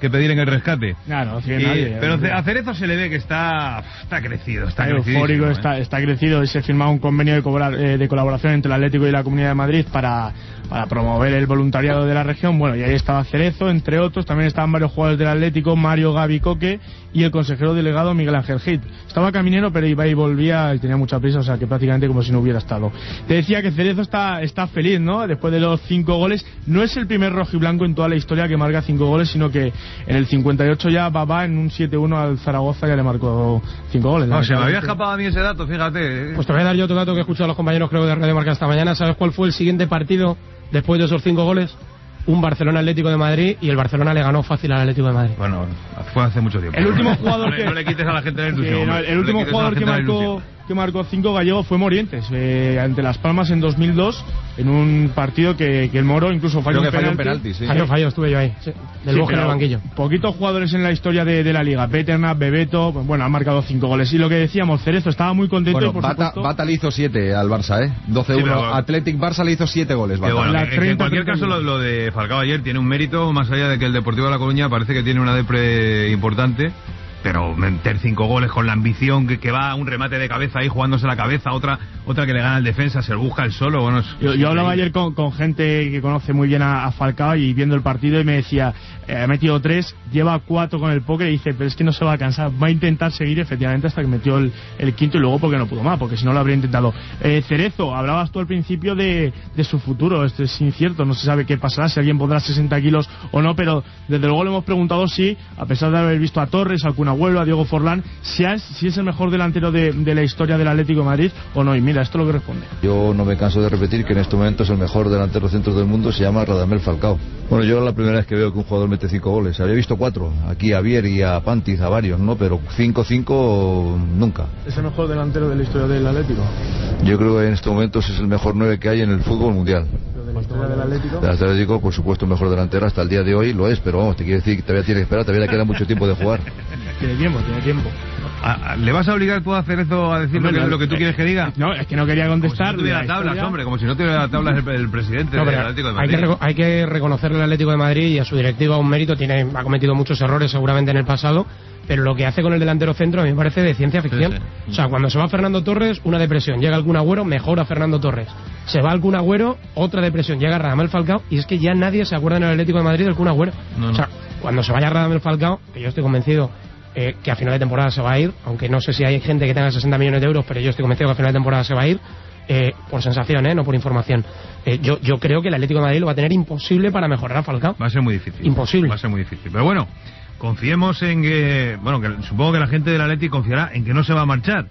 que pedir en el rescate. Claro, no sigue Y, nadie. pero a Cerezo se le ve que está está crecido, está eufórico, ¿eh? está, está crecido. Se ha firmado un convenio de, cobrar, eh, de colaboración entre el Atlético y la Comunidad de Madrid para, para promover el voluntariado de la región. Bueno, y ahí estaba Cerezo, entre otros. También estaban varios jugadores del Atlético, Mario, Gavi, Coque y el consejero delegado Miguel Ángel Gil. Estaba caminero, pero iba y volvía y tenía mucha prisa, o sea que prácticamente como si no hubiera estado. Te decía que Cerezo está, está feliz, ¿no? Después de los cinco goles. No es el primer rojiblanco en toda la historia que marca cinco goles, sino que en el cincuenta y ocho ya Babá en un siete uno al Zaragoza ya le marcó cinco goles. No, se me había escapado a mí ese dato, fíjate. Pues te voy a dar yo otro dato que he escuchado a los compañeros, creo, de Radio Marca esta mañana. ¿Sabes cuál fue el siguiente partido después de esos cinco goles? Un Barcelona Atlético de Madrid, y el Barcelona le ganó fácil al Atlético de Madrid. Bueno, fue hace mucho tiempo. El último jugador no, que... no le quites a la gente la ilusión. Sí, no, el, el último jugador que marcó, que marcó cinco gallego fue Morientes, eh, ante Las Palmas en dos mil dos, en un partido que, que el Moro incluso falló un penalti. penalti sí. Falló, falló, estuve yo ahí, sí, del sí, Bosque en el banquillo. Poquitos jugadores en la historia de, de la Liga, Beterna, Bebeto, bueno, han marcado cinco goles. Y lo que decíamos, Cerezo estaba muy contento. Bueno, y por Bata, supuesto... Bata le hizo siete al Barça, ¿eh? doce uno. Sí, pero... Athletic Barça le hizo siete goles. Bata. Bueno, que, que en cualquier caso, lo, lo de Falcao ayer tiene un mérito, más allá de que el Deportivo de La Coruña parece que tiene una depre importante. Pero meter cinco goles con la ambición que, que va un remate de cabeza ahí jugándose la cabeza, otra otra que le gana el defensa, se busca el solo. Bueno, es, yo, yo hablaba ayer con, con gente que conoce muy bien a, a Falcao y viendo el partido y me decía, eh, ha metido tres, lleva cuatro con el póker y dice, pero es que no se va a cansar, va a intentar seguir efectivamente hasta que metió el, el quinto y luego porque no pudo más, porque si no lo habría intentado. Eh, Cerezo, hablabas tú al principio de, de su futuro, esto es incierto, no se sabe qué pasará, si alguien pondrá sesenta kilos o no, pero desde luego le hemos preguntado si, a pesar de haber visto a Torres, al Kun Agüero, a Diego Forlán, si es, si es el mejor delantero de, de la historia del Atlético de Madrid o no. Y mira, esto es lo que responde. Yo no me canso de repetir que en este momento es el mejor delantero centro del mundo, se llama Radamel Falcao. Bueno, yo es la primera vez que veo que un jugador mete cinco goles. Había visto cuatro, aquí a Vier y a Pantiz, a varios, ¿no? Pero cinco, cinco, nunca. ¿Es el mejor delantero de la historia del Atlético? Yo creo que en este momento es el mejor nueve que hay en el fútbol mundial. ¿De la historia del Atlético? Del Atlético, por supuesto, el mejor delantero hasta el día de hoy lo es, pero vamos, te quiere decir que todavía tiene que esperar, todavía le queda mucho tiempo de jugar. Tiene tiempo, tiene tiempo. ¿Le vas a obligar tú a hacer eso, a decir hombre, lo, que, lo que tú quieres que diga? No, es que no quería contestar. Como si no tuviera tablas, historia. hombre, como si no tuviera tablas el, el presidente no, del Atlético de Madrid. Hay que, hay que reconocerle al Atlético de Madrid y a su directiva un mérito. Tiene, ha cometido muchos errores seguramente en el pasado, pero lo que hace con el delantero centro a mí me parece de ciencia ficción. Sí, sí. O sea, cuando se va Fernando Torres, una depresión. Llega el Kun Agüero, mejora Fernando Torres. Se va el Kun Agüero, otra depresión. Llega Radamel Falcao y es que ya nadie se acuerda en el Atlético de Madrid del Kun Agüero. No, no. O sea, cuando se vaya Radamel Falcao, que yo estoy convencido eh, que a final de temporada se va a ir, aunque no sé si hay gente que tenga sesenta millones de euros, pero yo estoy convencido que a final de temporada se va a ir, eh, por sensación, eh, no por información. Eh, yo, yo creo que el Atlético de Madrid lo va a tener imposible para mejorar a Falcao. Va a ser muy difícil. Imposible. Va a ser muy difícil. Pero bueno, confiemos en que, bueno, que supongo que la gente del Atlético confiará en que no se va a marchar.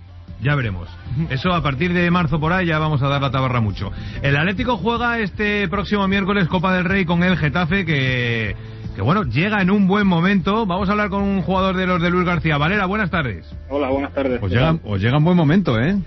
Ya veremos. Eso a partir de marzo por ahí ya vamos a dar la tabarra mucho. El Atlético juega este próximo miércoles Copa del Rey con el Getafe, que, que bueno, llega en un buen momento. Vamos a hablar con un jugador de los de Luis García. Valera, buenas tardes. Hola, buenas tardes. Os llega, os llega en buen momento, ¿eh?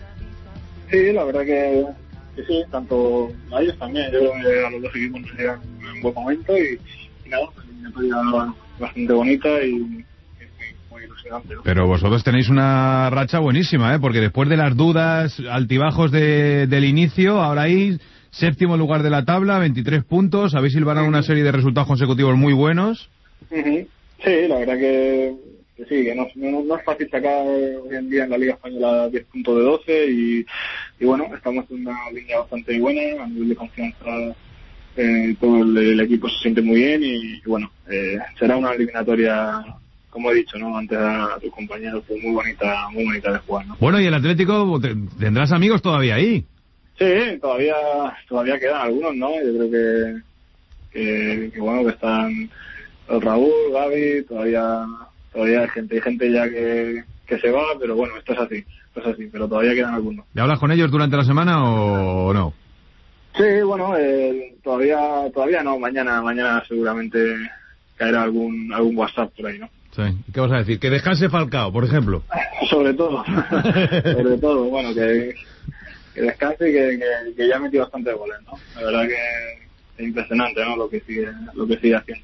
Sí, la verdad que, que sí, tanto a ellos también. Yo creo que a los dos equipos nos llegan en buen momento y, y nada, pues una eliminatoria bastante bonita y muy ilusionante, ¿no? Pero vosotros tenéis una racha buenísima, ¿eh? Porque después de las dudas, altibajos de, del inicio, ahora hay séptimo lugar de la tabla, veintitrés puntos, habéis hilvanado una serie de resultados consecutivos muy buenos. Uh-huh. Sí, la verdad que, que sí, que no, no, no es fácil sacar hoy en día en la Liga Española diez puntos de doce y, y bueno, estamos en una línea bastante buena, a nivel de confianza. Eh, todo el, el equipo se siente muy bien y, y bueno, eh, será una eliminatoria, como he dicho, ¿no? Antes a, a tus compañeros, pues muy bonita, muy bonita de jugar, ¿no? Bueno, y el Atlético, ¿tendrás amigos todavía ahí? Sí, todavía todavía quedan algunos, ¿no? Yo creo que, que, que bueno, que están el Raúl, Gavi, todavía todavía hay gente, hay gente ya que, que se va, pero bueno, esto es así, esto es así, pero todavía quedan algunos. ¿Le hablas con ellos durante la semana o no? Sí, bueno, eh, todavía todavía no, mañana mañana seguramente caerá algún algún WhatsApp por ahí, ¿no? Sí. ¿Qué vas a decir? Que descanse Falcao, por ejemplo. Sobre todo, sobre todo, bueno, que, que descanse y que, que, que ya ha metido bastante goles, ¿no? La verdad que es impresionante, ¿no? Lo que sigue lo que sigue haciendo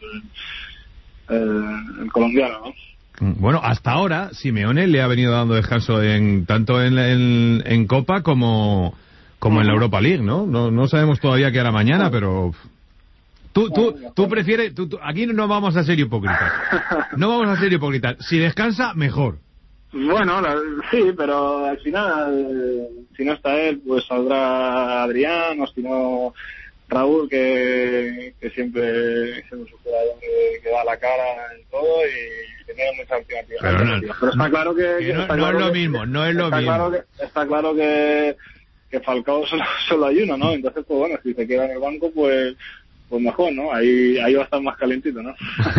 el, el, el colombiano, ¿no? Bueno, hasta ahora Simeone le ha venido dando descanso en tanto en, en, en Copa como como en la Europa League, ¿no? No, no sabemos todavía qué hará mañana, pero... Tú, tú, tú prefieres... Tú, tú, aquí no vamos a ser hipócritas. No vamos a ser hipócritas. Si descansa, mejor. Bueno, la, sí, pero al final, si no está él, pues saldrá Adrián, o si no Raúl, que, que siempre es un jugador que, que da la cara en todo y tiene muchas alternativas. Pero, no, pero está claro que... que no, está no claro es lo que, mismo, no es lo está mismo. Claro que, está claro que, que Falcao solo, solo hay uno, ¿no? Entonces, pues bueno, si se queda en el banco, pues... pues mejor, ¿no? Ahí, ahí va a estar más calentito, ¿no?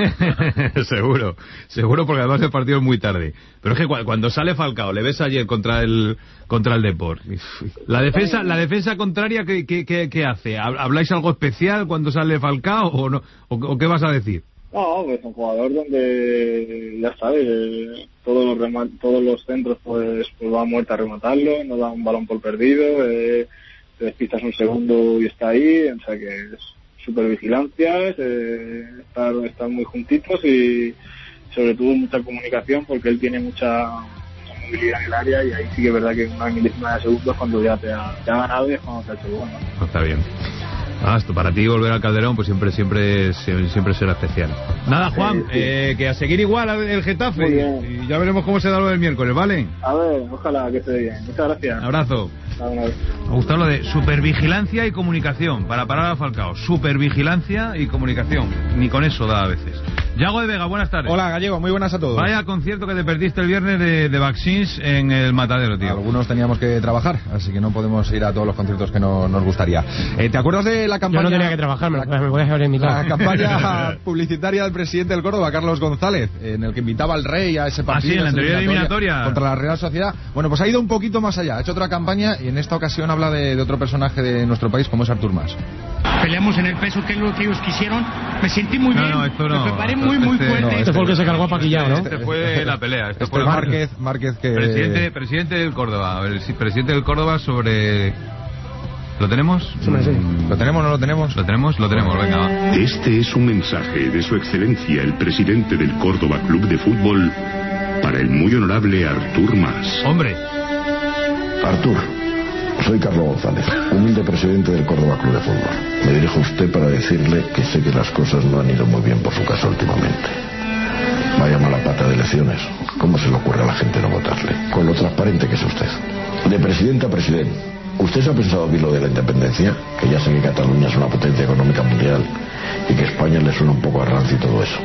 seguro, seguro, porque además el partido es muy tarde. Pero es que cu cuando sale Falcao, le ves ayer contra el contra el Depor. La defensa, la defensa contraria, ¿qué, qué, qué, qué hace? ¿Habláis algo especial cuando sale Falcao o no? ¿O, o qué vas a decir? No, pues un jugador donde, ya sabes, todos los todos los centros pues, pues va a muerte a rematarlo, no da un balón por perdido, eh, te despistas un segundo y está ahí, o sea que es supervigilancia, eh, estar, estar muy juntitos y sobre todo mucha comunicación, porque él tiene mucha, mucha movilidad en el área y ahí sí que es verdad que en una milésima de segundos cuando ya te ha, te ha ganado y es cuando te ha hecho bueno. No, está bien. Ah, esto para ti volver al Calderón pues siempre siempre siempre será especial. Nada, Juan, sí, sí. Eh, que a seguir igual el Getafe y ya veremos cómo se da lo del miércoles, ¿vale? A ver, ojalá que esté bien. Muchas gracias. Un abrazo. Me ha gustado lo de supervigilancia y comunicación para parar a Falcao. Supervigilancia y comunicación. Ni con eso da a veces. Yago de Vega, buenas tardes. Hola, Gallego, muy buenas a todos. Vaya concierto que te perdiste el viernes de, de Vaccins en el Matadero, tío. Algunos teníamos que trabajar, así que no podemos ir a todos los conciertos que no, nos gustaría. Eh, ¿Te acuerdas de la campaña? Yo no tenía que trabajar, me, la, me voy a haber invitado. La campaña publicitaria del presidente del Córdoba, Carlos González, en el que invitaba al rey a ese partido. Ah, sí, en la anterior eliminatoria. Contra la Real Sociedad. Bueno, pues ha ido un poquito más allá. Ha hecho otra campaña y en esta ocasión habla de, de otro personaje de nuestro país, como es Artur Mas. Peleamos en el peso, que es lo que ellos quisieron. Me sentí muy bien, no, no, esto no, me preparé esto, muy, muy este, fuerte. No, este, este fue el que se cargó a Paquillao, ¿no? Este fue la pelea. Este, este fue Márquez, Márquez que... Presidente, presidente del Córdoba. El presidente del Córdoba sobre... ¿Lo tenemos? Sí, sí. ¿Lo tenemos o no lo tenemos? ¿Lo tenemos? Lo tenemos, venga, va. Este es un mensaje de su excelencia el presidente del Córdoba Club de Fútbol para el muy honorable Artur Mas. Hombre. Artur, soy Carlos González, humilde presidente del Córdoba Club de Fútbol. Me dirijo a usted para decirle que sé que las cosas no han ido muy bien por su casa últimamente. Vaya mala pata de elecciones. ¿Cómo se le ocurre a la gente no votarle? Con lo transparente que es usted. De presidente a presidente, ¿usted se ha pensado bien lo de la independencia? Que ya sé que Cataluña es una potencia económica mundial y que España le suena un poco a rancio y todo eso.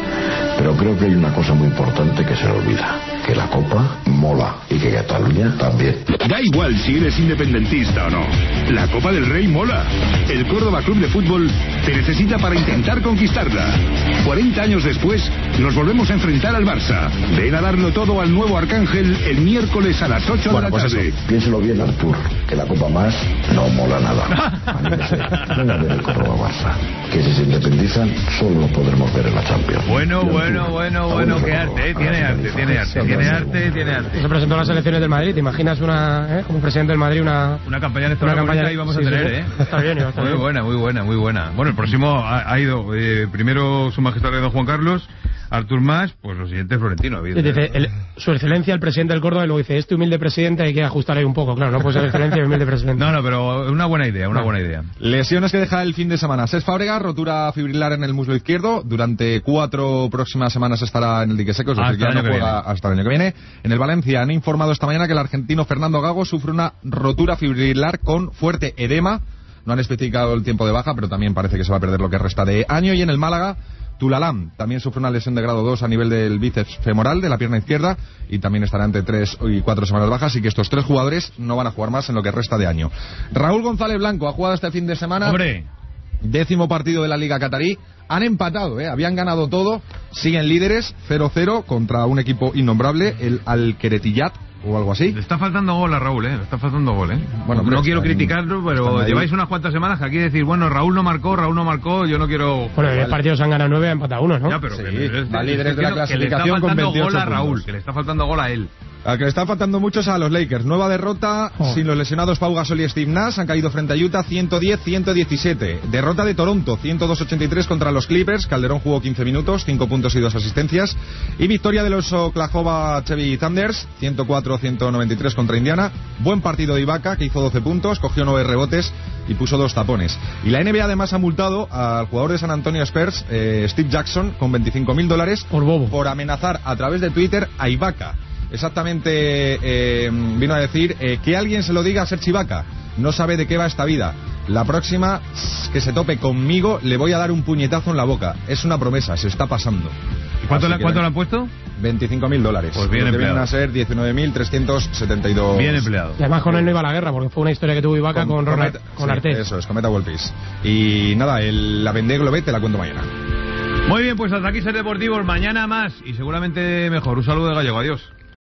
Pero creo que hay una cosa muy importante que se le olvida. Que la Copa mola y que Cataluña también. Da igual si eres independentista o no. La Copa del Rey mola. El Córdoba Club de Fútbol te necesita para intentar conquistarla. cuarenta años después, nos volvemos a enfrentar al Barça. Ven a darlo todo al nuevo Arcángel el miércoles a las ocho bueno, de la pues tarde. Eso. Piénselo bien, Artur, que la Copa más no mola nada. Anímese, venga a ver el Córdoba Barça. Que si se independizan, solo lo podremos ver en la Champions. Bueno, bueno, bueno, bueno, qué arte, ¿eh? Tiene arte, tiene arte, tiene arte, tiene arte. Se presentó a las elecciones del Madrid, ¿te imaginas una, eh, como presidente del Madrid una... Una campaña de una campaña ahí vamos sí, a tener, sí, ¿eh? Está bien, está muy bien. buena, muy buena, muy buena. Bueno, el próximo ha, ha ido, eh, primero su majestad don Juan Carlos, Artur Mas, pues lo siguiente es Florentino. Dice, el, su excelencia el presidente del Córdoba y luego dice, este humilde presidente hay que ajustar ahí un poco, claro, no puede ser excelencia y humilde presidente. No, no, pero una buena idea, una no. buena idea. Lesiones que deja el fin de semana. Cesc Fábregas, rotura fibrilar en el muslo izquierdo, durante cuatro próximas semanas estará en el dique seco, es decir, ya no juega hasta el año que viene. En el Valencia han informado esta mañana que el argentino Fernando Gago sufre una rotura fibrilar con fuerte edema. No han especificado el tiempo de baja, pero también parece que se va a perder lo que resta de año. Y en el Málaga, Tulalam también sufre una lesión de grado dos a nivel del bíceps femoral de la pierna izquierda y también estará entre tres y cuatro semanas bajas, así que estos tres jugadores no van a jugar más en lo que resta de año. Raúl González Blanco ha jugado este fin de semana. ¡Hombre! Décimo partido de la Liga Catarí. Han empatado, ¿eh? Habían ganado todo. Siguen líderes, cero cero contra un equipo innombrable, el Al-Keretiyat o algo así. Le está faltando gol a Raúl, ¿eh? Le está faltando gol, ¿eh? Bueno, no, no quiero criticarlo, pero lleváis unas cuantas semanas que aquí decir, bueno, Raúl no marcó, Raúl no marcó, yo no quiero... Bueno, en el partido se han ganado nueve, han empatado uno, ¿no? Ya, pero sí, que, va líderes de la clasificación con veintiocho puntos. Que le está faltando gol a puntos. Raúl, que le está faltando gol a él. Al que le están faltando muchos a los Lakers. Nueva derrota oh. sin los lesionados Pau Gasol y Steve Nash. Han caído frente a Utah ciento diez a ciento diecisiete. Derrota de Toronto ciento dos a ochenta y tres contra los Clippers. Calderón jugó quince minutos, cinco puntos y dos asistencias. Y victoria de los Oklahoma Chevy Thunders ciento cuatro a ciento noventa y tres contra Indiana. Buen partido de Ibaka, que hizo doce puntos, cogió nueve rebotes y puso dos tapones. Y la N B A además ha multado al jugador de San Antonio Spurs, eh, Steve Jackson, con veinticinco mil dólares por bobo, por amenazar a través de Twitter a Ibaka. Exactamente, eh, vino a decir eh, que alguien se lo diga a Serge Ibaka. No sabe de qué va esta vida. La próxima que se tope conmigo le voy a dar un puñetazo en la boca. Es una promesa, se está pasando. ¿Y cuánto, le, ¿cuánto le han puesto? veinticinco mil dólares. Pues bien empleado. Que vienen a ser diecinueve mil trescientos setenta y dos. Bien empleado. Y además con él no iba a la guerra, porque fue una historia que tuvo Ibaka con, con, Cometa, con sí, Artés. Eso es, Cometa World Peace. Y nada, el, la Vendée Globe te la cuento mañana. Muy bien, pues hasta aquí Ser Deportivos. Mañana más y seguramente mejor. Un saludo de Gallego. Adiós.